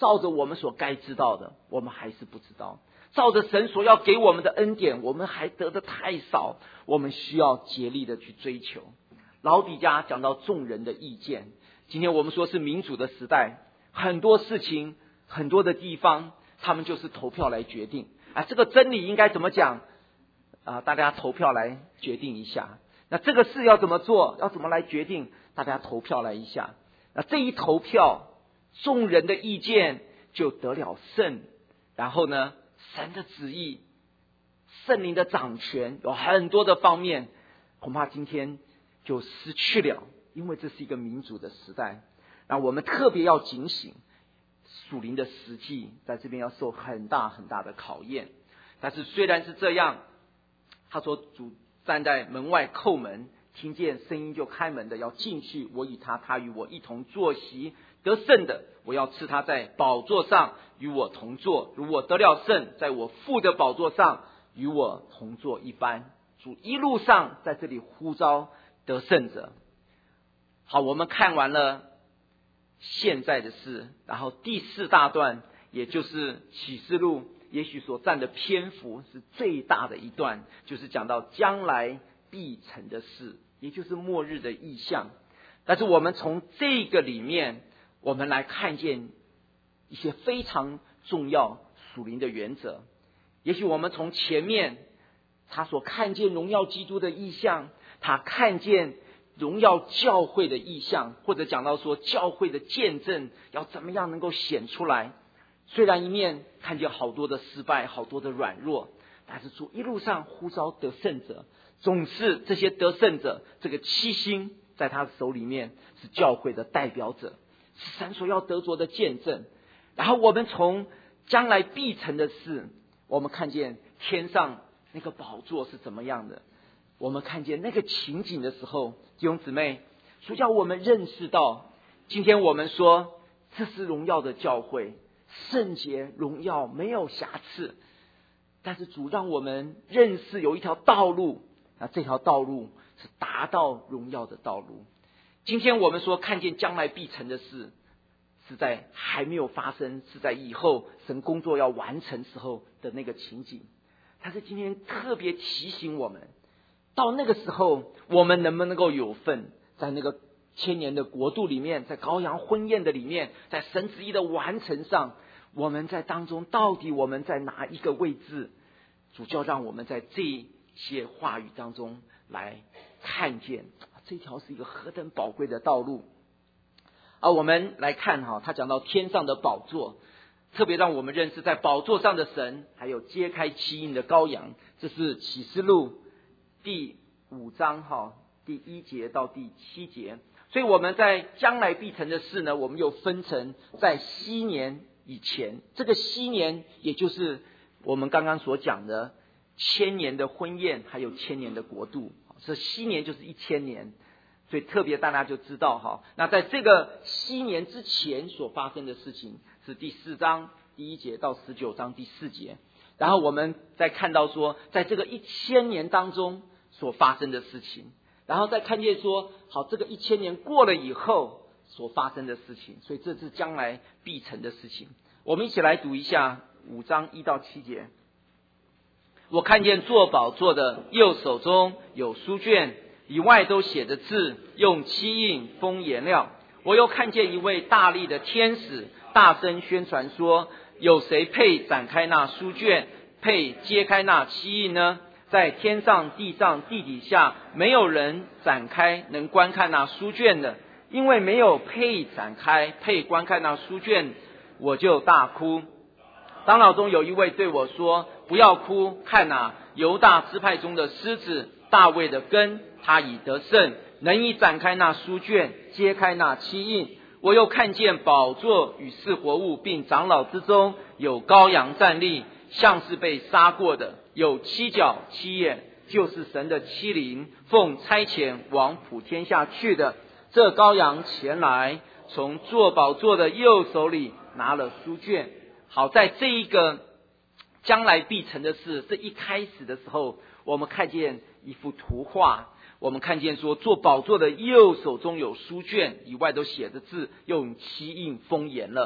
照着我们所该知道的，我们还是不知道；照着神所要给我们的恩典，我们还得的太少，我们需要竭力的去追求。老底嘉讲到众人的意见，今天我们说是民主的时代，很多事情很多的地方他们就是投票来决定啊，这个真理应该怎么讲啊？大家投票来决定一下。那这个事要怎么做，要怎么来决定，大家投票来一下。那这一投票，众人的意见就得了胜，然后呢，神的旨意，圣灵的掌权，有很多的方面恐怕今天就失去了，因为这是一个民主的时代。那我们特别要警醒，属灵的实际在这边要受很大很大的考验。但是虽然是这样，他说主站在门外叩门，听见声音就开门的要进去，我与他，他与我一同坐席，得胜的我要赐他在宝座上与我同坐，如我得了胜，在我父的宝座上与我同坐一般。主一路上在这里呼召得胜者。好，我们看完了现在的事，然后第四大段也就是启示录，也许所占的篇幅是最大的一段，就是讲到将来必成的事，也就是末日的意象。但是我们从这个里面，我们来看见一些非常重要属灵的原则。也许我们从前面他所看见荣耀基督的意象，他看见荣耀教会的意象，或者讲到说教会的见证要怎么样能够显出来。虽然一面看见好多的失败，好多的软弱，但是主一路上呼召得胜者，总是这些得胜者，这个七星在他手里面是教会的代表者，是神所要得着的见证。然后我们从将来必成的事，我们看见天上那个宝座是怎么样的，我们看见那个情景的时候，弟兄姊妹，主叫我们认识到，今天我们说这是荣耀的教会，圣洁荣耀没有瑕疵，但是主让我们认识有一条道路，那这条道路是达到荣耀的道路。今天我们说看见将来必成的事，是在还没有发生，是在以后神工作要完成时候的那个情景。但是今天特别提醒我们，到那个时候我们能不能够有份在那个千年的国度里面，在羔羊婚宴的里面，在神旨意的完成上，我们在当中到底我们在哪一个位置？主就让我们在这些话语当中来看见，这条是一个何等宝贵的道路。而我们来看哈，他讲到天上的宝座，特别让我们认识在宝座上的神，还有揭开七印的羔羊。这是启示录第五章哈第一节到第七节。所以我们在将来必成的事呢，我们又分成在禧年以前，这个禧年也就是我们刚刚所讲的千年的婚宴，还有千年的国度。这禧年就是一千年，所以特别大家就知道哈。那在这个禧年之前所发生的事情是第四章第一节到十九章第四节，然后我们再看到说在这个一千年当中所发生的事情，然后再看见说好这个一千年过了以后所发生的事情，所以这是将来必成的事情。我们一起来读一下五章一到七节。我看见坐宝座的右手中有书卷，里外都写着字，用漆印封颜料。我又看见一位大力的天使大声宣传说，有谁配展开那书卷，配揭开那漆印呢？在天上地上地底下没有人展开能观看那书卷的，因为没有配展开配观看那书卷，我就大哭。长老中有一位对我说，不要哭，看哪，犹大支派中的狮子大卫的根，他已得胜，能以展开那书卷，揭开那漆印。我又看见宝座与四活物并长老之中有羔羊站立，像是被杀过的，有七角七眼，就是神的七灵，奉差遣往普天下去的。这羔羊前来，从坐宝座的右手里拿了书卷。好，在这一个将来必成的事，这一开始的时候，我们看见一幅图画，我们看见说坐宝座的右手中有书卷，以外都写着字，用漆印封严了。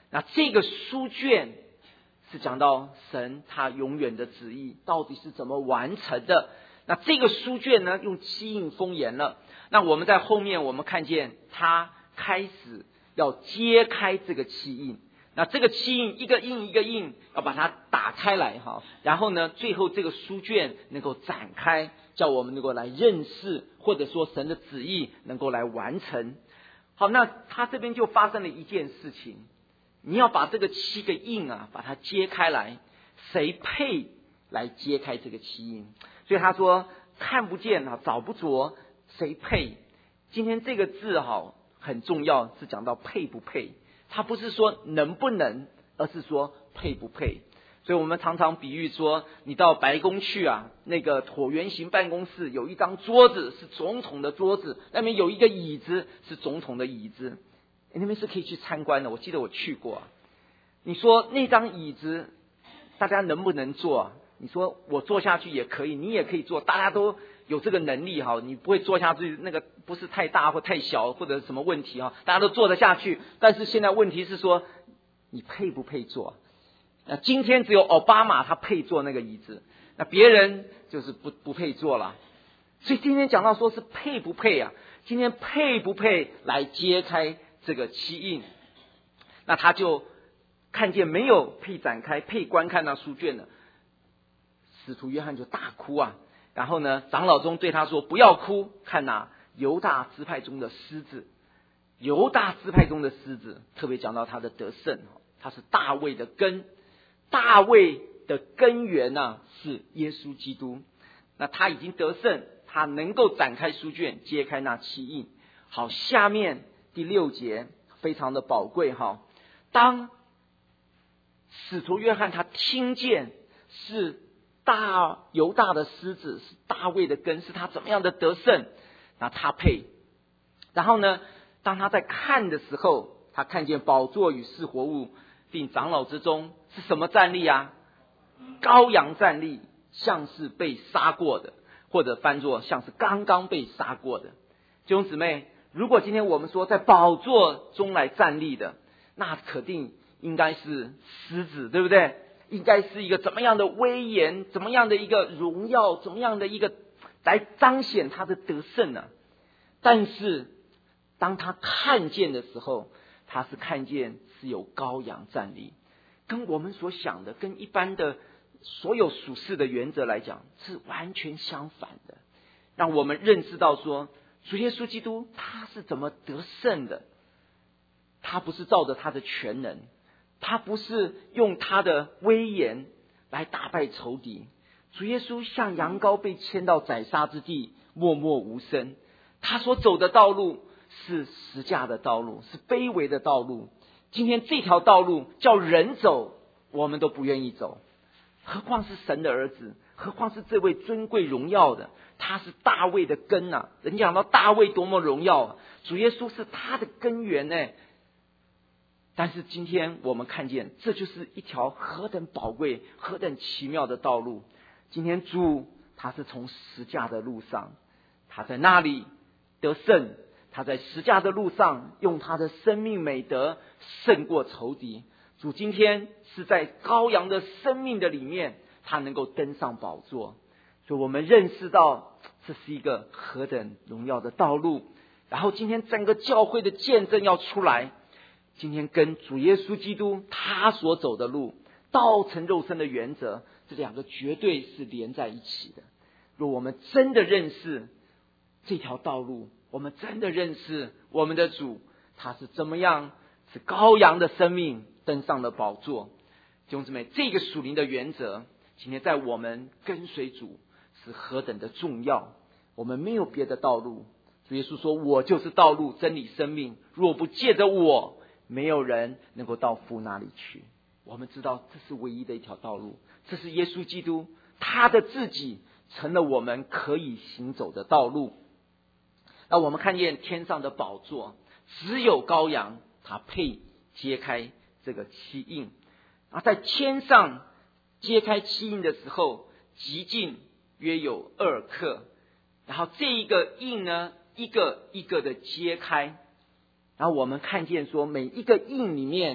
那这个书卷是讲到神他永远的旨意到底是怎么完成的。那这个书卷呢，用七印封严了。那我们在后面我们看见他开始要揭开这个七印，那这个七印一个印一个印要把它打开来哈，然后呢，最后这个书卷能够展开，叫我们能够来认识，或者说神的旨意能够来完成。好，那他这边就发生了一件事情，你要把这个七个印啊，把它揭开来，谁配来揭开这个七印？所以他说看不见啊，找不着，谁配？今天这个字哈很重要，是讲到配不配，它不是说能不能，而是说配不配。所以我们常常比喻说，你到白宫去啊，那个椭圆形办公室有一张桌子是总统的桌子，那边有一个椅子是总统的椅子，那边是可以去参观的。我记得我去过啊，你说那张椅子大家能不能坐啊？你说我坐下去也可以，你也可以坐，大家都有这个能力哈，你不会坐下去，那个不是太大或太小或者什么问题哈，大家都坐得下去。但是现在问题是说，你配不配坐？那今天只有奥巴马他配坐那个椅子，那别人就是不不配坐了。所以今天讲到说是配不配啊？今天配不配来揭开这个七印？那他就看见没有配展开、配观看那书卷的，使徒约翰就大哭啊。然后呢，长老中对他说：“不要哭，看哪，犹大支派中的狮子，犹大支派中的狮子，特别讲到他的得胜，他是大卫的根，大卫的根源呢、啊、是耶稣基督。那他已经得胜，他能够展开书卷，揭开那七印。好，下面第六节非常的宝贵哈。当使徒约翰他听见是大犹大的狮子，是大卫的根，是他怎么样的得胜，那他配。然后呢，当他在看的时候，他看见宝座与四活物并长老之中是什么站立啊？羔羊站立，像是被杀过的，或者翻作像是刚刚被杀过的。弟兄姊妹，如果今天我们说在宝座中来站立的，那肯定应该是狮子，对不对？应该是一个怎么样的威严，怎么样的一个荣耀，怎么样的一个来彰显他的得胜呢、啊？但是当他看见的时候，他是看见是有羔羊站立，跟我们所想的，跟一般的所有属世的原则来讲是完全相反的，让我们认识到说，主耶稣基督他是怎么得胜的。他不是照着他的全能，他不是用他的威严来打败仇敌。主耶稣像羊羔被牵到宰杀之地，默默无声。他所走的道路是十架的道路，是卑微的道路。今天这条道路叫人走，我们都不愿意走，何况是神的儿子，何况是这位尊贵荣耀的，他是大卫的根啊！人家讲到大卫多么荣耀啊，主耶稣是他的根源呢。但是今天我们看见，这就是一条何等宝贵、何等奇妙的道路。今天主他是从十架的路上，他在那里得胜，他在十架的路上用他的生命美德胜过仇敌。主今天是在羔羊的生命的里面，他能够登上宝座。所以我们认识到这是一个何等荣耀的道路。然后今天整个教会的见证要出来，今天跟主耶稣基督他所走的路，道成肉身的原则，这两个绝对是连在一起的。若我们真的认识这条道路，我们真的认识我们的主，他是怎么样是羔羊的生命登上了宝座。弟兄姊妹，这个属灵的原则今天在我们跟随主是何等的重要。我们没有别的道路，主耶稣说，我就是道路真理生命，若不借着我，没有人能够到父那里去。我们知道这是唯一的一条道路，这是耶稣基督他的自己成了我们可以行走的道路。那我们看见天上的宝座，只有羔羊他配揭开这个七印。啊，在天上揭开七印的时候，直径约有二克，然后这一个印呢，一个一个的揭开。然后我们看见说，每一个印里面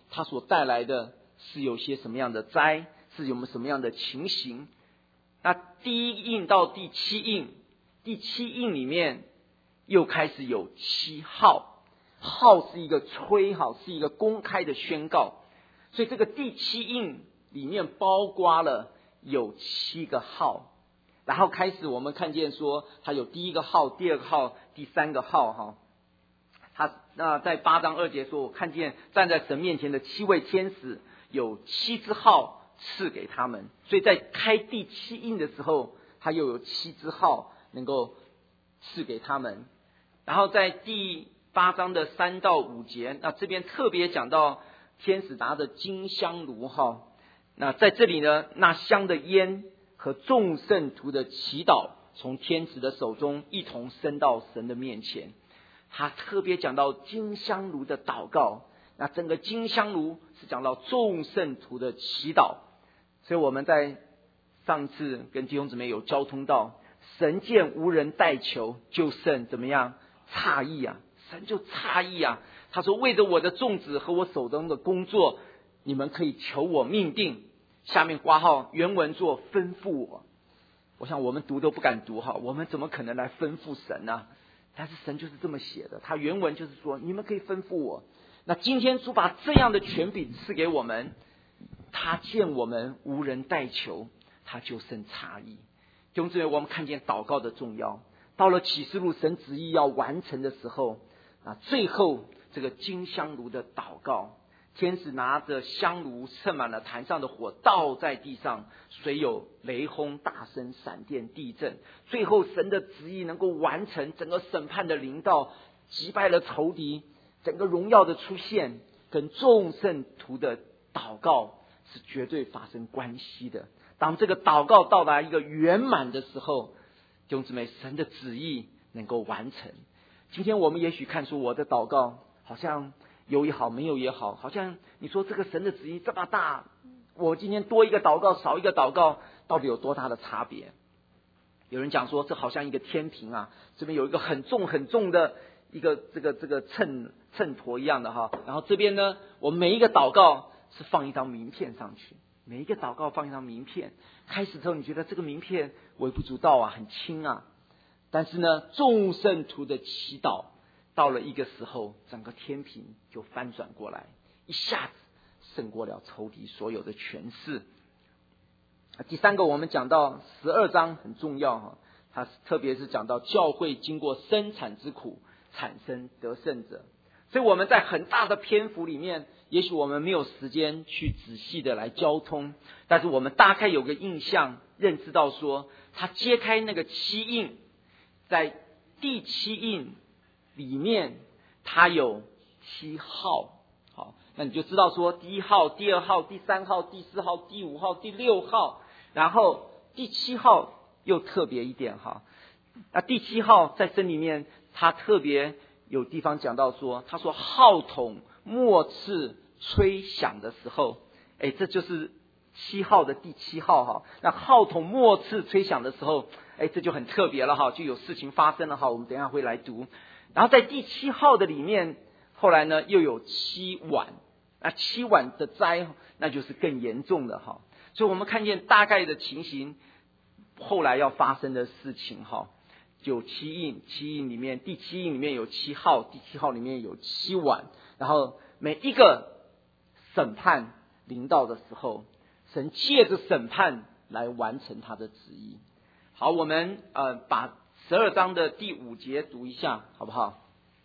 它所带来的是有些什么样的灾，是有没有什么样的情形。那第一印到第七印，第七印里面又开始有七号，号是一个吹号，是一个公开的宣告。所以这个第七印里面包括了有七个号，然后开始我们看见说它有第一个号、第二个号、第三个号哈。他那在八章二节说，我看见站在神面前的七位天使，有七支号赐给他们。所以在开第七印的时候，他又有七支号能够赐给他们。然后在第八章的三到五节，那这边特别讲到天使拿着金香炉哈，那在这里呢，那香的烟和众圣徒的祈祷从天使的手中一同升到神的面前。他特别讲到金香炉的祷告，那整个金香炉是讲到众圣徒的祈祷。所以我们在上次跟弟兄姊妹有交通到，神见无人代求，就甚怎么样诧异啊，神就诧异啊。他说为着我的众子和我手中的工作，你们可以求我命定。下面括号原文做吩咐我。我想我们读都不敢读哈，我们怎么可能来吩咐神呢？但是神就是这么写的，他原文就是说你们可以吩咐我。那今天主把这样的权柄赐给我们，他见我们无人代求，他就生诧异。弟兄姊妹，我们看见祷告的重要。到了启示录神旨意要完成的时候，啊，最后这个金香炉的祷告，天使拿着香炉盛满了坛上的火，倒在地上，随有雷轰、大声、闪电、地震。最后神的旨意能够完成，整个审判的临到，击败了仇敌，整个荣耀的出现跟众圣徒的祷告是绝对发生关系的。当这个祷告到达一个圆满的时候，弟兄姊妹，神的旨意能够完成。今天我们也许看出我的祷告好像有也好，没有也好，好像你说这个神的旨意这么大，我今天多一个祷告少一个祷告，到底有多大的差别？有人讲说这好像一个天平啊，这边有一个很重很重的一个这个这个秤秤砣一样的哈，然后这边呢，我每一个祷告是放一张名片上去，每一个祷告放一张名片。开始之后你觉得这个名片微不足道啊，很轻啊，但是呢，众圣徒的祈祷到了一个时候，整个天平就翻转过来，一下子胜过了仇敌所有的权势。第三个，我们讲到十二章很重要哈，它特别是讲到教会经过生产之苦，产生得胜者。所以我们在很大的篇幅里面，也许我们没有时间去仔细的来交通，但是我们大概有个印象，认知到说，他揭开那个七印，在第七印里面，它有七号。好，那你就知道说，第一号、第二号、第三号、第四号、第五号、第六号，然后第七号又特别一点哈。那第七号在圣里面，它特别有地方讲到说，他说号筒末次吹响的时候，哎，这就是七号的第七号哈。那号筒末次吹响的时候，哎，这就很特别了哈，就有事情发生了哈。我们等一下会来读。然后在第七号的里面，后来呢又有七晚，那七晚的灾，那就是更严重的哈。所以我们看见大概的情形，后来要发生的事情哈。有七印，七印里面第七印里面有七号，第七号里面有七晚，然后每一个审判临到的时候，神借着审判来完成他的旨意。好，我们呃把十二章的第五节读一下好不好？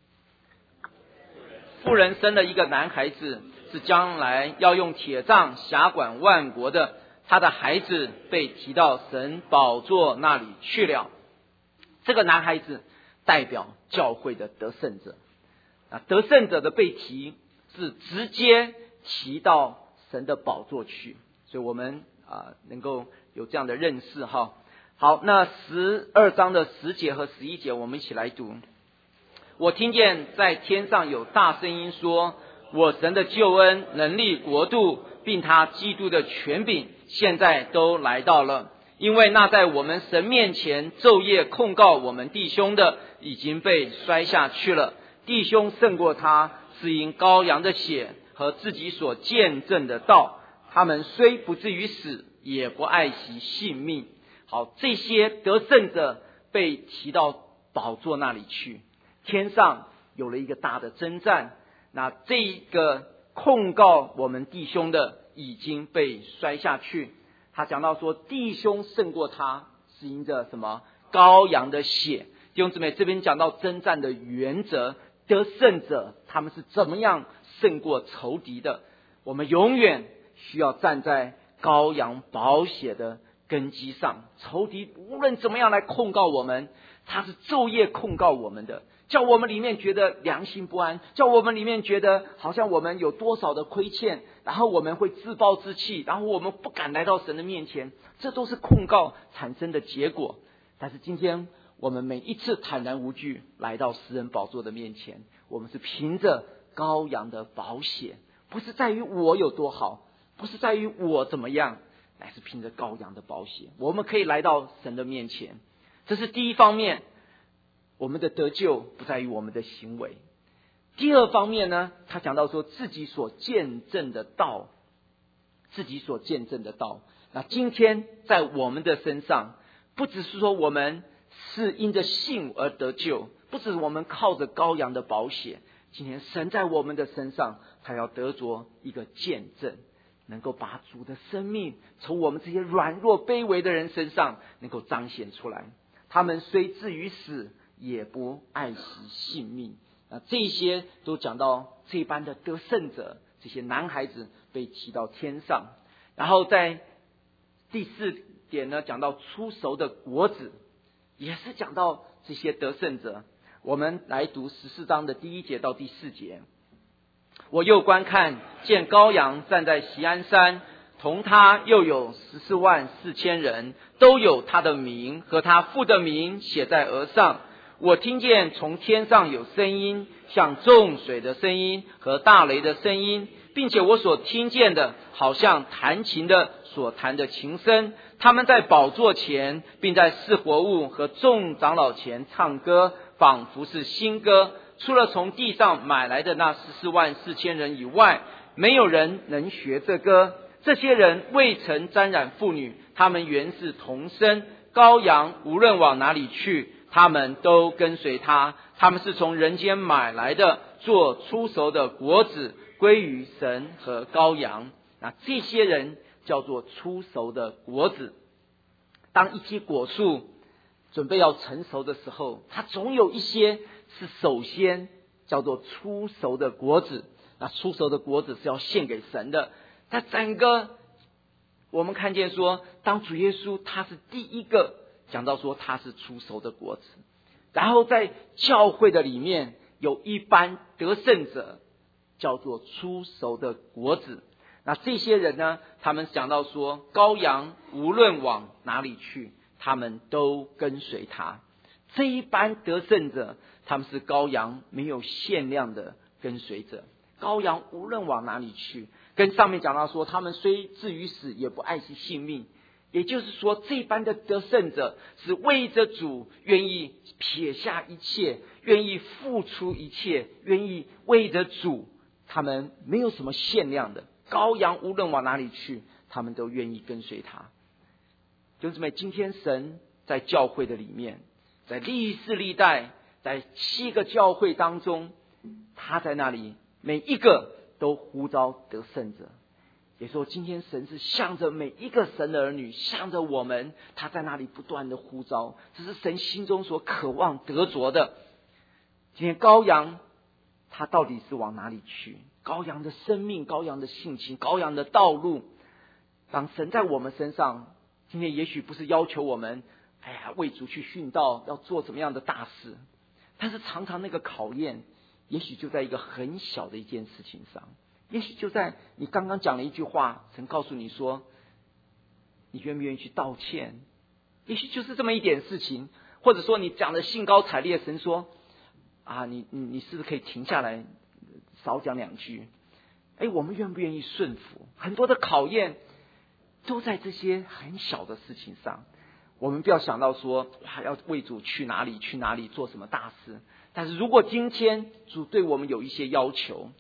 妇人生了一个男孩子，是将来要用铁杖辖管万国的，他的孩子被提到神宝座那里去了。这个男孩子代表教会的得胜者，啊，得胜者的被提是直接提到神的宝座去，所以我们啊能够有这样的认识哈。好，那十二章的十节和十一节我们一起来读。我听见在天上有大声音说，我神的救恩、能力、国度，并他基督的权柄，现在都来到了。因为那在我们神面前昼夜控告我们弟兄的，已经被摔下去了。弟兄胜过他，是因羔羊的血和自己所见证的道，他们虽不至于死，也不爱惜性命。好，这些得胜者被提到宝座那里去，天上有了一个大的征战。那这个控告我们弟兄的已经被摔下去。他讲到说，弟兄胜过他是因着什么？羔羊的血。弟兄姊妹，这边讲到征战的原则，得胜者他们是怎么样胜过仇敌的。我们永远需要站在羔羊宝血的根基上。仇敌无论怎么样来控告我们，他是昼夜控告我们的，叫我们里面觉得良心不安，叫我们里面觉得好像我们有多少的亏欠，然后我们会自暴自弃，然后我们不敢来到神的面前，这都是控告产生的结果。但是今天我们每一次坦然无惧来到施恩宝座的面前，我们是凭着羔羊的宝血，不是在于我有多好，不是在于我怎么样，乃是凭着羔羊的宝血，我们可以来到神的面前。这是第一方面，我们的得救不在于我们的行为。第二方面呢，他讲到说自己所见证的道，自己所见证的道。那今天在我们的身上，不只是说我们是因着信而得救，不只是我们靠着羔羊的宝血，今天神在我们的身上，他要得着一个见证，能够把主的生命从我们这些软弱卑微的人身上能够彰显出来。他们虽至于死，也不爱惜性命。那这些都讲到这般的得胜者，这些男孩子被提到天上。然后在第四点呢，讲到出熟的果子，也是讲到这些得胜者。我们来读十四章的第一节到第四节。我又观看，见羔羊站在锡安山，同他又有十四万四千人，都有他的名和他父的名写在额上。我听见从天上有声音，像众水的声音和大雷的声音，并且我所听见的好像弹琴的所弹的琴声。他们在宝座前，并在四活物和众长老前唱歌，仿佛是新歌。除了从地上买来的那十四万四千人以外，没有人能学这歌。这些人未曾沾染妇女，他们原是同生。羔羊无论往哪里去，他们都跟随他。他们是从人间买来的，做出熟的果子，归于神和羔羊。那这些人叫做出熟的果子。当一批果树准备要成熟的时候，它总有一些是首先叫做出熟的果子。那出熟的果子是要献给神的。在整个我们看见说，当主耶稣他是第一个讲到说他是出熟的果子，然后在教会的里面有一班得胜者叫做出熟的果子。那这些人呢，他们讲到说，羔羊无论往哪里去，他们都跟随他。这一班得胜者，他们是羔羊没有限量的跟随者。羔羊无论往哪里去，跟上面讲到说，他们虽至于死，也不爱惜性命。也就是说，这般的得胜者是为着主，愿意撇下一切，愿意付出一切，愿意为着主，他们没有什么限量的。羔羊无论往哪里去，他们都愿意跟随他。弟兄姊妹，今天神在教会的里面，在历世历代，在七个教会当中，他在那里每一个都呼召得胜者。也说今天神是向着每一个神的儿女，向着我们，他在那里不断的呼召，这是神心中所渴望得着的。今天羔羊他到底是往哪里去？羔羊的生命，羔羊的性情，羔羊的道路，当神在我们身上，今天也许不是要求我们哎呀为主去殉道，要做怎么样的大事，但是常常那个考验也许就在一个很小的一件事情上，也许就在你刚刚讲了一句话，神告诉你说你愿不愿意去道歉，也许就是这么一点事情。或者说你讲的兴高采烈，神说啊你你你是不是可以停下来少讲两句。哎，我们愿不愿意顺服？很多的考验都在这些很小的事情上。我们不要想到说哇要为主去哪里去哪里做什么大事，但是如果今天主对我们有一些要求，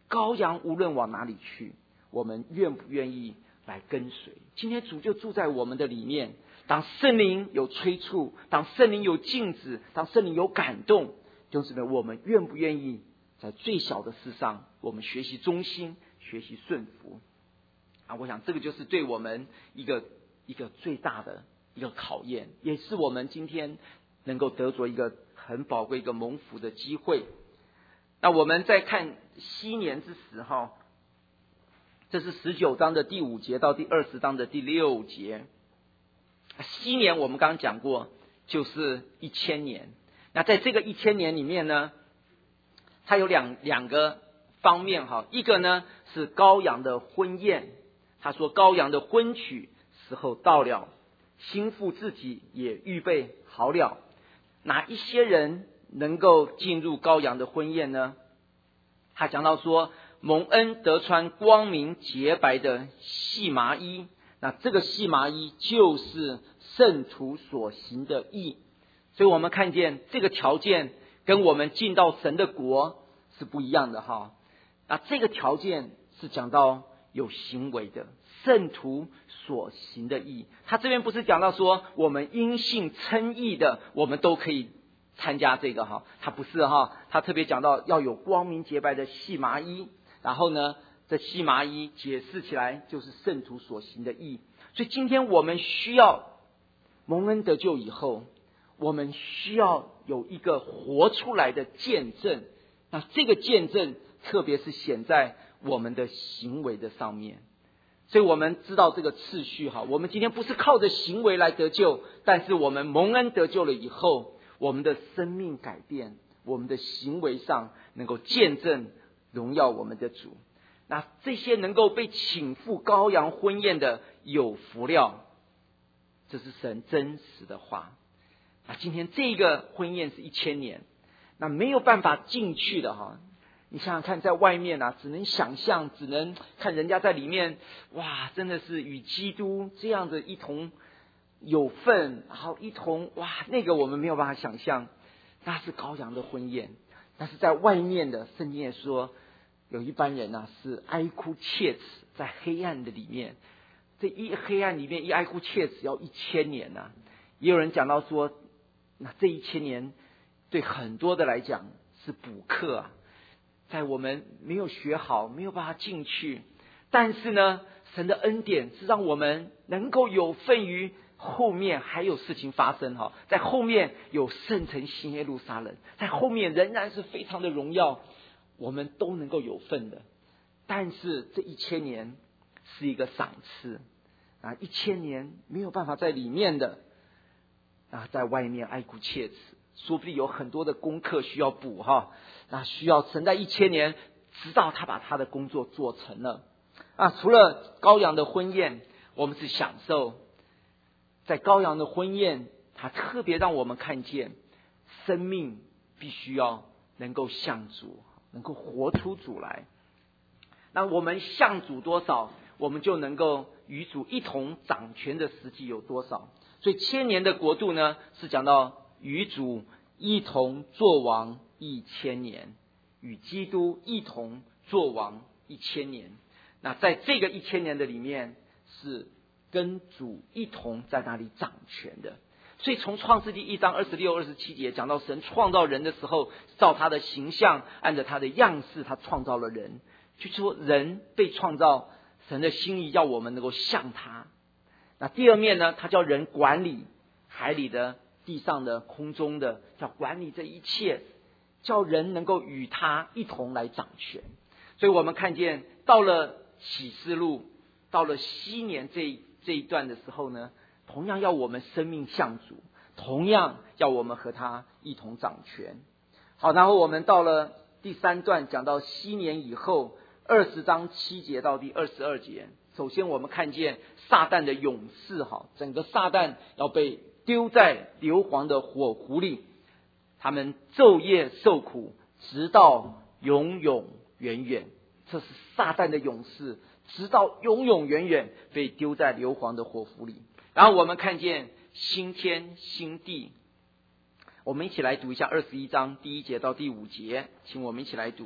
羔羊无论往哪里去，我们愿不愿意来跟随？今天主就住在我们的里面，当圣灵有催促，当圣灵有禁止，当圣灵有感动，就是呢，我们愿不愿意在最小的事上，我们学习忠心，学习顺服啊？我想这个就是对我们一个一个最大的一个考验，也是我们今天能够得着一个很宝贵一个蒙福的机会。那我们在看禧年之时哈，这是十九章的第五节到第二十章的第六节。禧年我们刚刚讲过，就是一千年。那在这个一千年里面呢，它有两两个方面哈，一个呢是羔羊的婚宴，他说羔羊的婚娶时候到了，新妇自己也预备好了。哪一些人能够进入羔羊的婚宴呢？他讲到说，蒙恩得穿光明洁白的细麻衣，那这个细麻衣就是圣徒所行的义。所以我们看见这个条件跟我们进到神的国是不一样的哈。那这个条件是讲到有行为的，圣徒所行的义。他这边不是讲到说我们因信称义的，我们都可以参加这个哈，他不是哈，他特别讲到要有光明洁白的细麻衣，然后呢，这细麻衣解释起来就是圣徒所行的义。所以今天我们需要蒙恩得救以后，我们需要有一个活出来的见证。那这个见证特别是显在我们的行为的上面。所以我们知道这个次序哈，我们今天不是靠着行为来得救，但是我们蒙恩得救了以后，我们的生命改变，我们的行为上能够见证荣耀我们的主。那这些能够被请赴羔羊婚宴的有福了，这是神真实的话。那今天这个婚宴是一千年，那没有办法进去的哈。你想想看，在外面啊，只能想象，只能看人家在里面，哇，真的是与基督这样的一同有份，然后一同哇，那个我们没有办法想象，那是羔羊的婚宴。但是在外面的，圣经也说，有一般人啊是哀哭切齿，在黑暗的里面，这一黑暗里面一哀哭切齿要一千年呐、啊。也有人讲到说，那这一千年对很多的来讲是补课啊，在我们没有学好，没有办法进去，但是呢，神的恩典是让我们能够有份于后面还有事情发生哈，在后面有圣城新耶路撒冷，在后面仍然是非常的荣耀，我们都能够有份的。但是这一千年是一个赏赐啊，一千年没有办法在里面的啊，在外面哀哭切齿，说不定有很多的功课需要补哈，那需要神在一千年直到他把他的工作做成了啊。除了羔羊的婚宴，我们是享受。在羔羊的婚宴，它特别让我们看见生命必须要能够像主，能够活出主来。那我们像主多少，我们就能够与主一同掌权的时机有多少。所以千年的国度呢，是讲到与主一同作王一千年，与基督一同作王一千年。那在这个一千年的里面，是跟主一同在那里掌权的。所以从创世纪一章二十六、二十七节讲到神创造人的时候，照他的形象，按着他的样式，他创造了人。就说人被创造，神的心意要我们能够像他。那第二面呢，他叫人管理海里的、地上的、空中的，叫管理这一切，叫人能够与他一同来掌权。所以我们看见到了启示录，到了禧年这这一段的时候呢，同样要我们生命像主，同样要我们和他一同掌权。好，然后我们到了第三段，讲到禧年以后，二十章七节到第二十二节。首先我们看见撒旦的勇士，哈，整个撒旦要被丢在硫磺的火湖里，他们昼夜受苦，直到永永远远。这是撒旦的勇士，直到永永远远被丢在硫磺的火湖里。然后我们看见新天新地，我们一起来读一下二十一章第一节到第五节，请我们一起来读。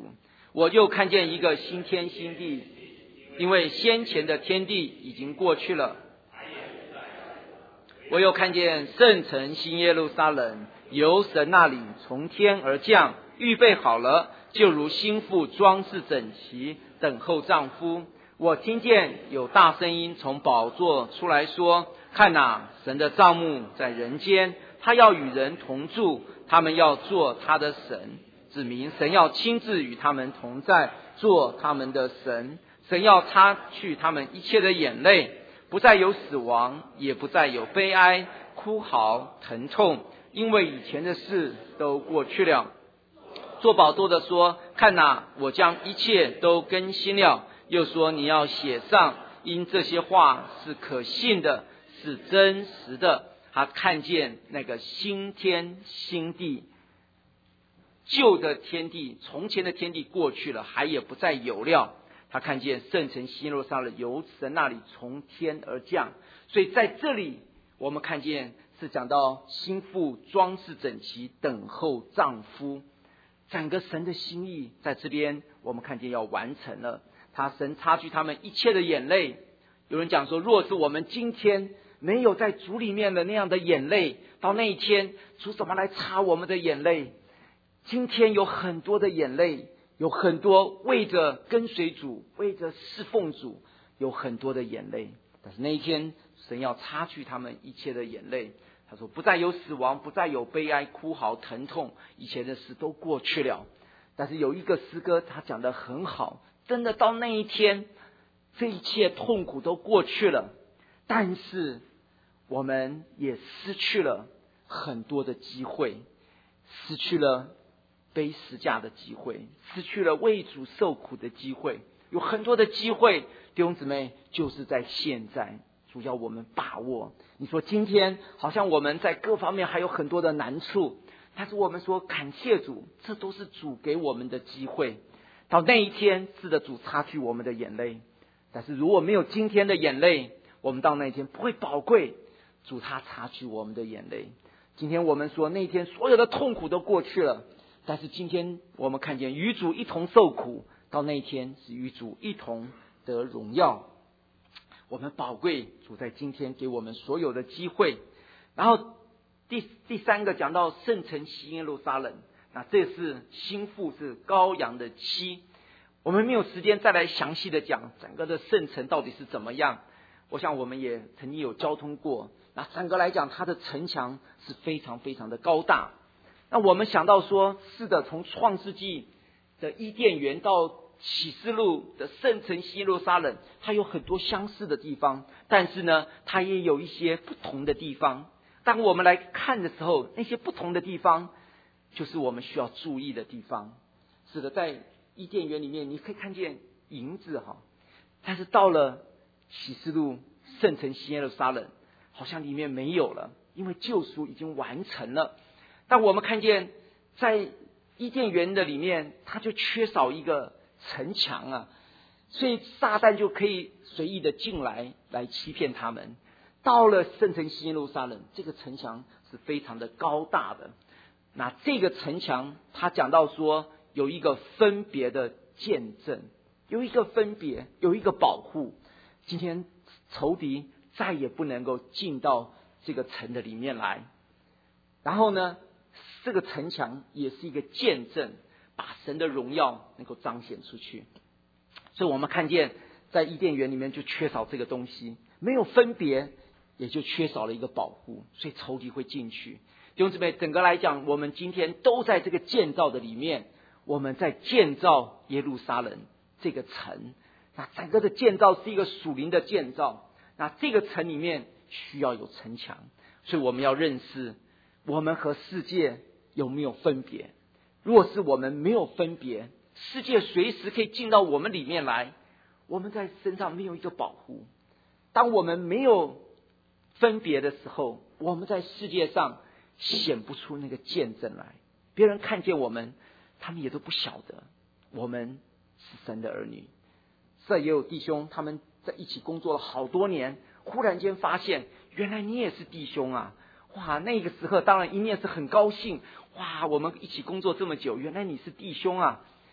我又看见一个新天新地，因为先前的天地已经过去了。我又看见圣城新耶路撒冷由神那里从天而降，预备好了，就如新妇装饰整齐，等候丈夫。我听见有大声音从宝座出来说，看哪，神的帐幕在人间，他要与人同住，他们要做他的神，指明神要亲自与他们同在，做他们的神。神要擦去他们一切的眼泪，不再有死亡，也不再有悲哀、哭嚎、疼痛，因为以前的事都过去了。做宝座的说，看哪，我将一切都更新了。又说，你要写上，因这些话是可信的，是真实的。他看见那个新天新地，旧的天地，从前的天地过去了，还也不再有了。他看见圣城新耶路撒冷由神那里从天而降。所以在这里我们看见是讲到新妇装饰整齐，等候丈夫。整个神的心意在这边我们看见要完成了。他神擦去他们一切的眼泪。有人讲说，若是我们今天没有在主里面的那样的眼泪，到那一天主怎么来擦我们的眼泪？今天有很多的眼泪，有很多为着跟随主，为着侍奉主，有很多的眼泪。但是那一天神要擦去他们一切的眼泪。他说，不再有死亡，不再有悲哀、哭嚎、疼痛，以前的事都过去了。但是有一个诗歌他讲得很好，真的到那一天这一切痛苦都过去了，但是我们也失去了很多的机会，失去了背十架的机会，失去了为主受苦的机会。有很多的机会，弟兄姊妹，就是在现在，主要我们把握。你说今天好像我们在各方面还有很多的难处，但是我们说感谢主，这都是主给我们的机会。到那一天，是的，主擦去我们的眼泪。但是如果没有今天的眼泪，我们到那一天不会宝贵。主他擦去我们的眼泪。今天我们说那一天所有的痛苦都过去了，但是今天我们看见与主一同受苦，到那一天是与主一同得荣耀。我们宝贵主在今天给我们所有的机会。然后第第三个讲到圣城新耶路撒冷，那这是新妇，是羔羊的妻。我们没有时间再来详细的讲整个的圣城到底是怎么样。我想我们也曾经有交通过，那整个来讲它的城墙是非常非常的高大。那我们想到说，是的，从创世纪的伊甸园到启示录的圣城新耶路撒冷，它有很多相似的地方，但是呢它也有一些不同的地方。当我们来看的时候，那些不同的地方就是我们需要注意的地方。是的，在伊甸园里面你可以看见银子哈，但是到了启示录圣城新耶路撒冷，好像里面没有了，因为救赎已经完成了。但我们看见在伊甸园的里面，它就缺少一个城墙啊，所以撒旦就可以随意的进来来欺骗他们。到了圣城新耶路撒冷，这个城墙是非常的高大的。那这个城墙他讲到说有一个分别的见证，有一个分别，有一个保护。今天仇敌再也不能够进到这个城的里面来。然后呢，这个城墙也是一个见证，把神的荣耀能够彰显出去。所以我们看见在伊甸园里面就缺少这个东西，没有分别，也就缺少了一个保护，所以仇敌会进去。弟兄姊妹，整个来讲，我们今天都在这个建造的里面，我们在建造耶路撒冷这个城。那整个的建造是一个属灵的建造，那这个城里面需要有城墙，所以我们要认识我们和世界有没有分别。如果是我们没有分别，世界随时可以进到我们里面来，我们在身上没有一个保护。当我们没有分别的时候，我们在世界上显不出那个见证来，别人看见我们，他们也都不晓得我们是神的儿女。这也有弟兄他们在一起工作了好多年，忽然间发现原来你也是弟兄啊！哇，那个时候当然一面是很高兴，哇，我们一起工作这么久，原来你是弟兄啊！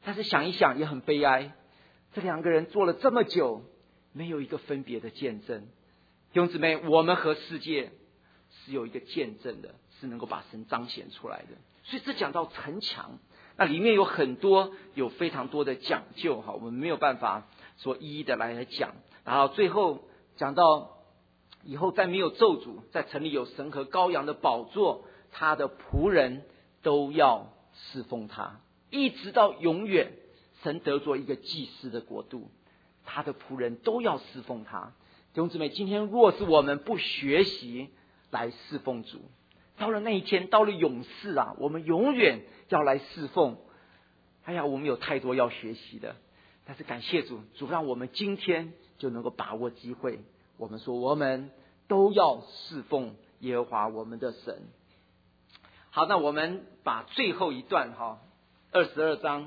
但是想一想也很悲哀，这两个人做了这么久，没有一个分别的见证。弟兄姊妹，我们和世界是有一个见证的，是能够把神彰显出来的。所以这讲到城墙，那里面有很多有非常多的讲究哈，我们没有办法说一一的来来讲。然后最后讲到以后再没有咒诅，在城里有神和羔羊的宝座，他的仆人都要侍奉他，一直到永远。神得着一个祭司的国度，他的仆人都要侍奉他。弟兄姊妹，今天若是我们不学习来侍奉主，到了那一天，到了永世啊，我们永远要来侍奉。哎呀，我们有太多要学习的，但是感谢主，主让我们今天就能够把握机会。我们说，我们都要侍奉耶和华我们的神。好，那我们把最后一段哈，二十二章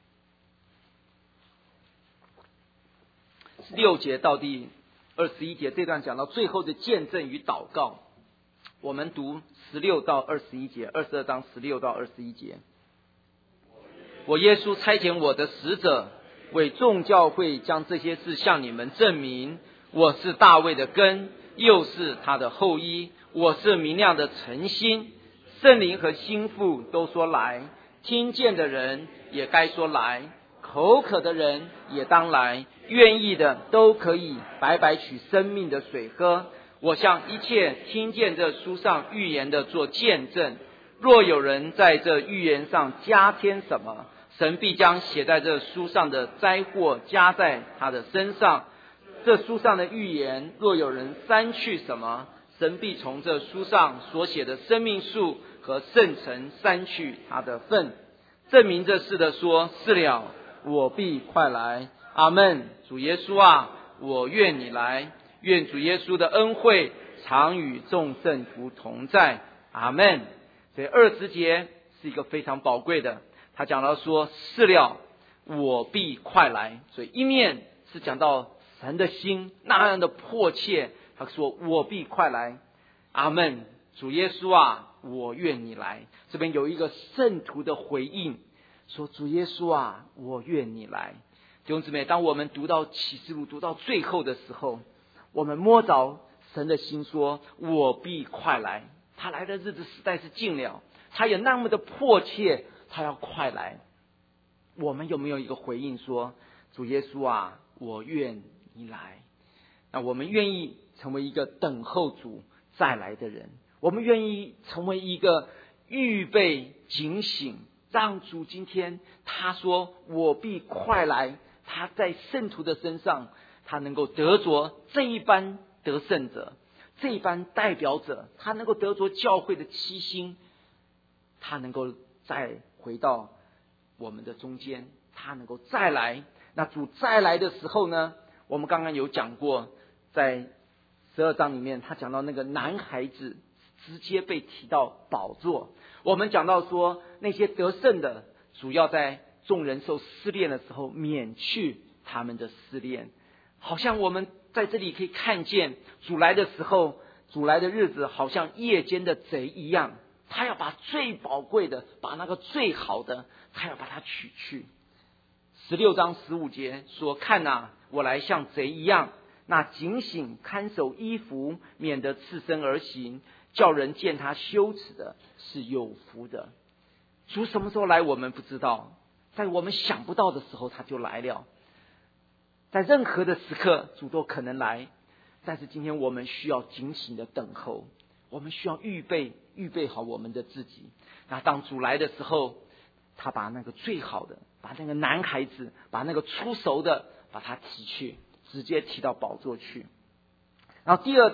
六节到第二十一节这段讲到最后的见证与祷告。我们读十六到二十一节，二十二章十六到二十一节。我耶稣差遣我的使者，为众教会将这些事向你们证明。我是大卫的根，又是他的后裔。我是明亮的晨星，圣灵和心腹都说来，听见的人也该说来，口渴的人也当来，愿意的都可以白白取生命的水喝。我向一切听见这书上预言的做见证，若有人在这预言上加添什么，神必将写在这书上的灾祸加在他的身上。这书上的预言若有人删去什么，神必从这书上所写的生命树和圣城删去他的份。证明这事的说，是了，我必快来。阿们。主耶稣啊，我愿你来。愿主耶稣的恩惠常与众圣徒同在。阿们。所以二十节是一个非常宝贵的，他讲到说，是了，我必快来。所以一面是讲到神的心那样的迫切，他说我必快来。阿们。主耶稣啊，我愿你来。这边有一个圣徒的回应，说主耶稣啊，我愿你来。弟兄姊妹，当我们读到启示录读到最后的时候，我们摸着神的心说，我必快来。他来的日子实在是近了，他也那么的迫切，他要快来。我们有没有一个回应说，主耶稣啊，我愿你来。那我们愿意成为一个等候主再来的人，我们愿意成为一个预备警醒，让主今天他说我必快来，他在圣徒的身上，他能够得着这一班得胜者，这一班代表者，他能够得着教会的七星，他能够再回到我们的中间，他能够再来。那主再来的时候呢，我们刚刚有讲过，在十二章里面他讲到那个男孩子直接被提到宝座。我们讲到说，那些得胜的主要在众人受试炼的时候免去他们的试炼。好像我们在这里可以看见，主来的时候，主来的日子好像夜间的贼一样，他要把最宝贵的，把那个最好的，他要把它取去。十六章十五节说，看啊，我来像贼一样，那警醒看守衣服，免得赤身而行，叫人见他羞耻的是有福的。主什么时候来我们不知道，在我们想不到的时候他就来了。在任何的时刻主都可能来，但是今天我们需要警醒的等候，我们需要预备预备好我们的自己。那当主来的时候，他把那个最好的，把那个男孩子，把那个出熟的，把他提去，直接提到宝座去。然后第二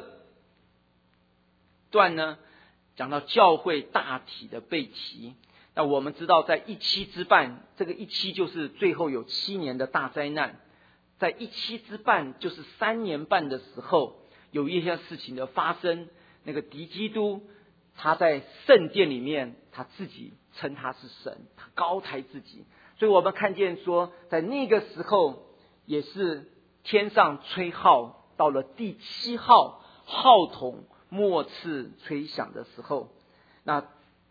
段呢，讲到教会大体的被提。那我们知道在一期之半，这个一期就是最后有七年的大灾难，在一期之半就是三年半的时候，有一些事情的发生。那个敌基督他在圣殿里面，他自己称他是神，他高抬自己。所以我们看见说，在那个时候也是天上吹号，到了第七号号筒末次吹响的时候，那弟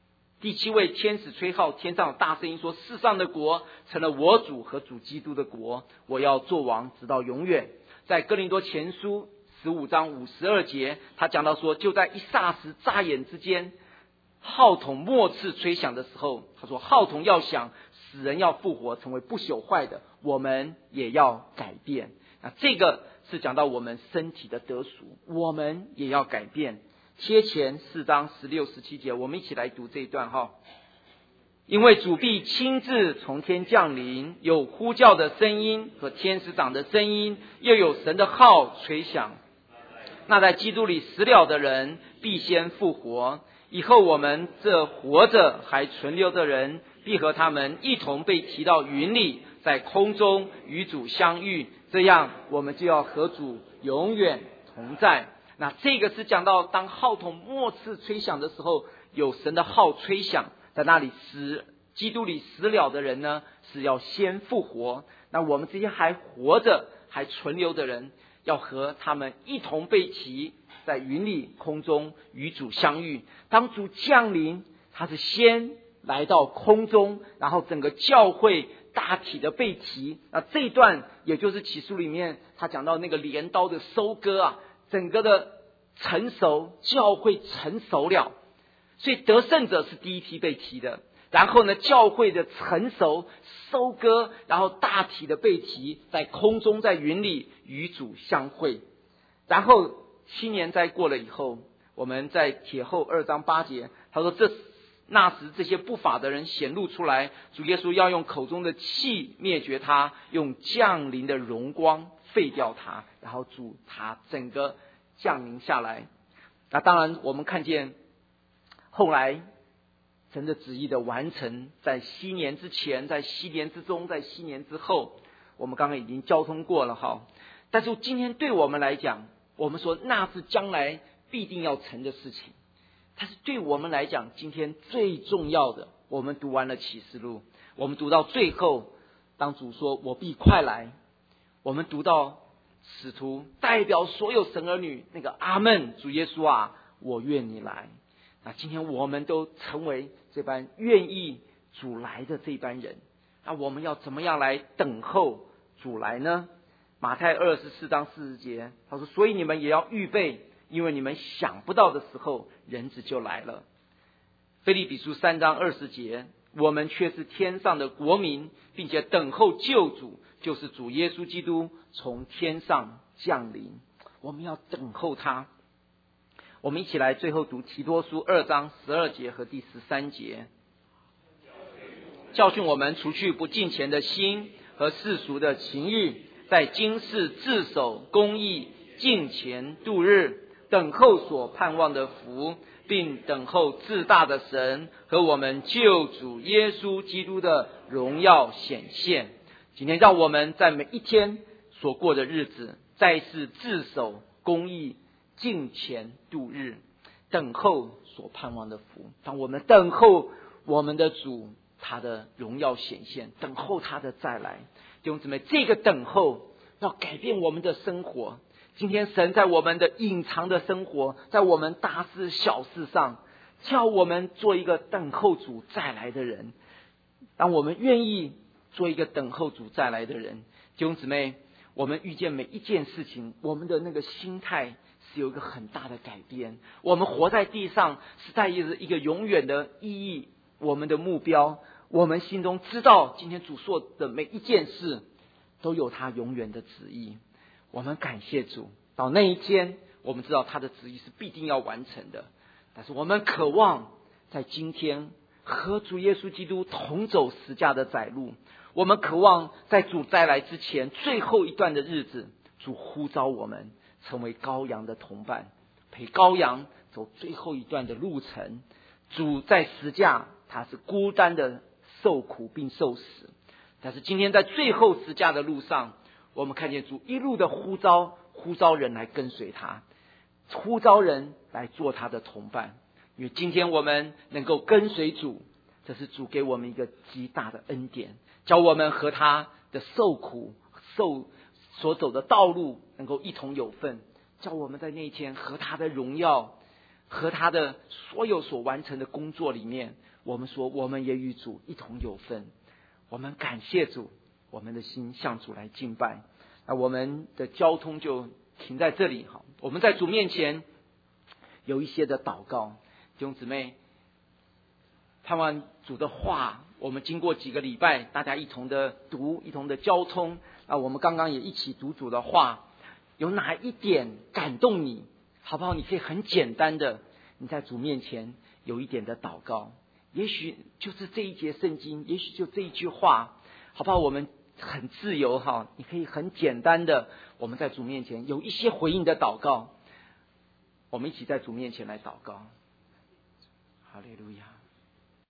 第七位天使吹号，天上有大声音说，世上的国成了我主和主基督的国，我要做王直到永远。在哥林多前书十五章五十二节，他讲到说，就在一霎时眨眼之间，号筒末次吹响的时候，他说号筒要响，死人要复活，成为不朽坏的，我们也要改变。那这个是讲到我们身体的得赎，我们也要改变。贴前四章十六十七节，我们一起来读这一段哈。因为主必亲自从天降临，有呼叫的声音和天使长的声音，又有神的号吹响。那在基督里死了的人必先复活，以后我们这活着还存留的人，必和他们一同被提到云里，在空中与主相遇，这样我们就要和主永远同在。那这个是讲到当号筒末次吹响的时候，有神的号吹响，在那里死基督里死了的人呢，是要先复活。那我们这些还活着还存留的人，要和他们一同被提在云里空中与主相遇。当主降临，他是先来到空中，然后整个教会大体的被提。那这一段也就是启示录里面他讲到那个镰刀的收割啊，整个的成熟，教会成熟了，所以得胜者是第一批被提的。然后呢，教会的成熟收割，然后大体的被提，在空中在云里与主相会。然后七年灾过了以后，我们在帖后二章八节，他说这那时这些不法的人显露出来，主耶稣要用口中的气灭绝他，用降临的荣光废掉他，然后主他整个降临下来。那当然我们看见后来神的旨意的完成，在禧年之前，在禧年之中，在禧年之后，我们刚刚已经交通过了哈。但是今天对我们来讲，我们说那是将来必定要成的事情，但是对我们来讲，今天最重要的，我们读完了启示录，我们读到最后，当主说我必快来，我们读到使徒代表所有神儿女那个阿们，主耶稣啊，我愿你来。那今天我们都成为这班愿意主来的这班人，那我们要怎么样来等候主来呢？马太二十四章四十节，他说，所以你们也要预备，因为你们想不到的时候，人子就来了。腓立比书三章二十节，我们却是天上的国民，并且等候救主，就是主耶稣基督从天上降临，我们要等候他。我们一起来最后读提多书二章十二节和第十三节，教训我们除去不敬虔的心和世俗的情欲，在今世自守公义，敬虔度日，等候所盼望的福，并等候至大的神和我们救主耶稣基督的荣耀显现。今天让我们在每一天所过的日子，再次自守公义，敬虔度日，等候所盼望的福。当我们等候我们的主他的荣耀显现，等候他的再来，弟兄姊妹，这个等候要改变我们的生活。今天神在我们的隐藏的生活，在我们大事小事上，叫我们做一个等候主再来的人。当我们愿意做一个等候主再来的人，弟兄姊妹，我们遇见每一件事情，我们的那个心态是有一个很大的改变。我们活在地上是在一个永远的意义，我们的目标，我们心中知道今天主说的每一件事都有他永远的旨意。我们感谢主，到那一天我们知道他的旨意是必定要完成的。但是我们渴望在今天和主耶稣基督同走十架的窄路，我们渴望在主再来之前最后一段的日子，主呼召我们成为羔羊的同伴，陪羔羊走最后一段的路程。主在十架他是孤单的受苦并受死，但是今天在最后十架的路上，我们看见主一路的呼召，呼召人来跟随他，呼召人来做他的同伴。因为今天我们能够跟随主，这是主给我们一个极大的恩典，叫我们和他的受苦受所走的道路能够一同有份，叫我们在那一天和他的荣耀，和他的所有所完成的工作里面， 我们说我们也与主一同有份，我们感谢主，我们的心向主来敬拜。那我们的交通就停在这里。好，我们在主面前有一些的祷告，弟兄姊妹，盼望主的话，我们经过几个礼拜，大家一同的读，一同的交通。那我们刚刚也一起读主的话，有哪一点感动你，好不好？你可以很简单的，你在主面前有一点的祷告，也许就是这一节圣经，也许就这一句话，好不好？我们很自由哈，你可以很简单的，我们在主面前有一些回应的祷告，我们一起在主面前来祷告。哈利路亚。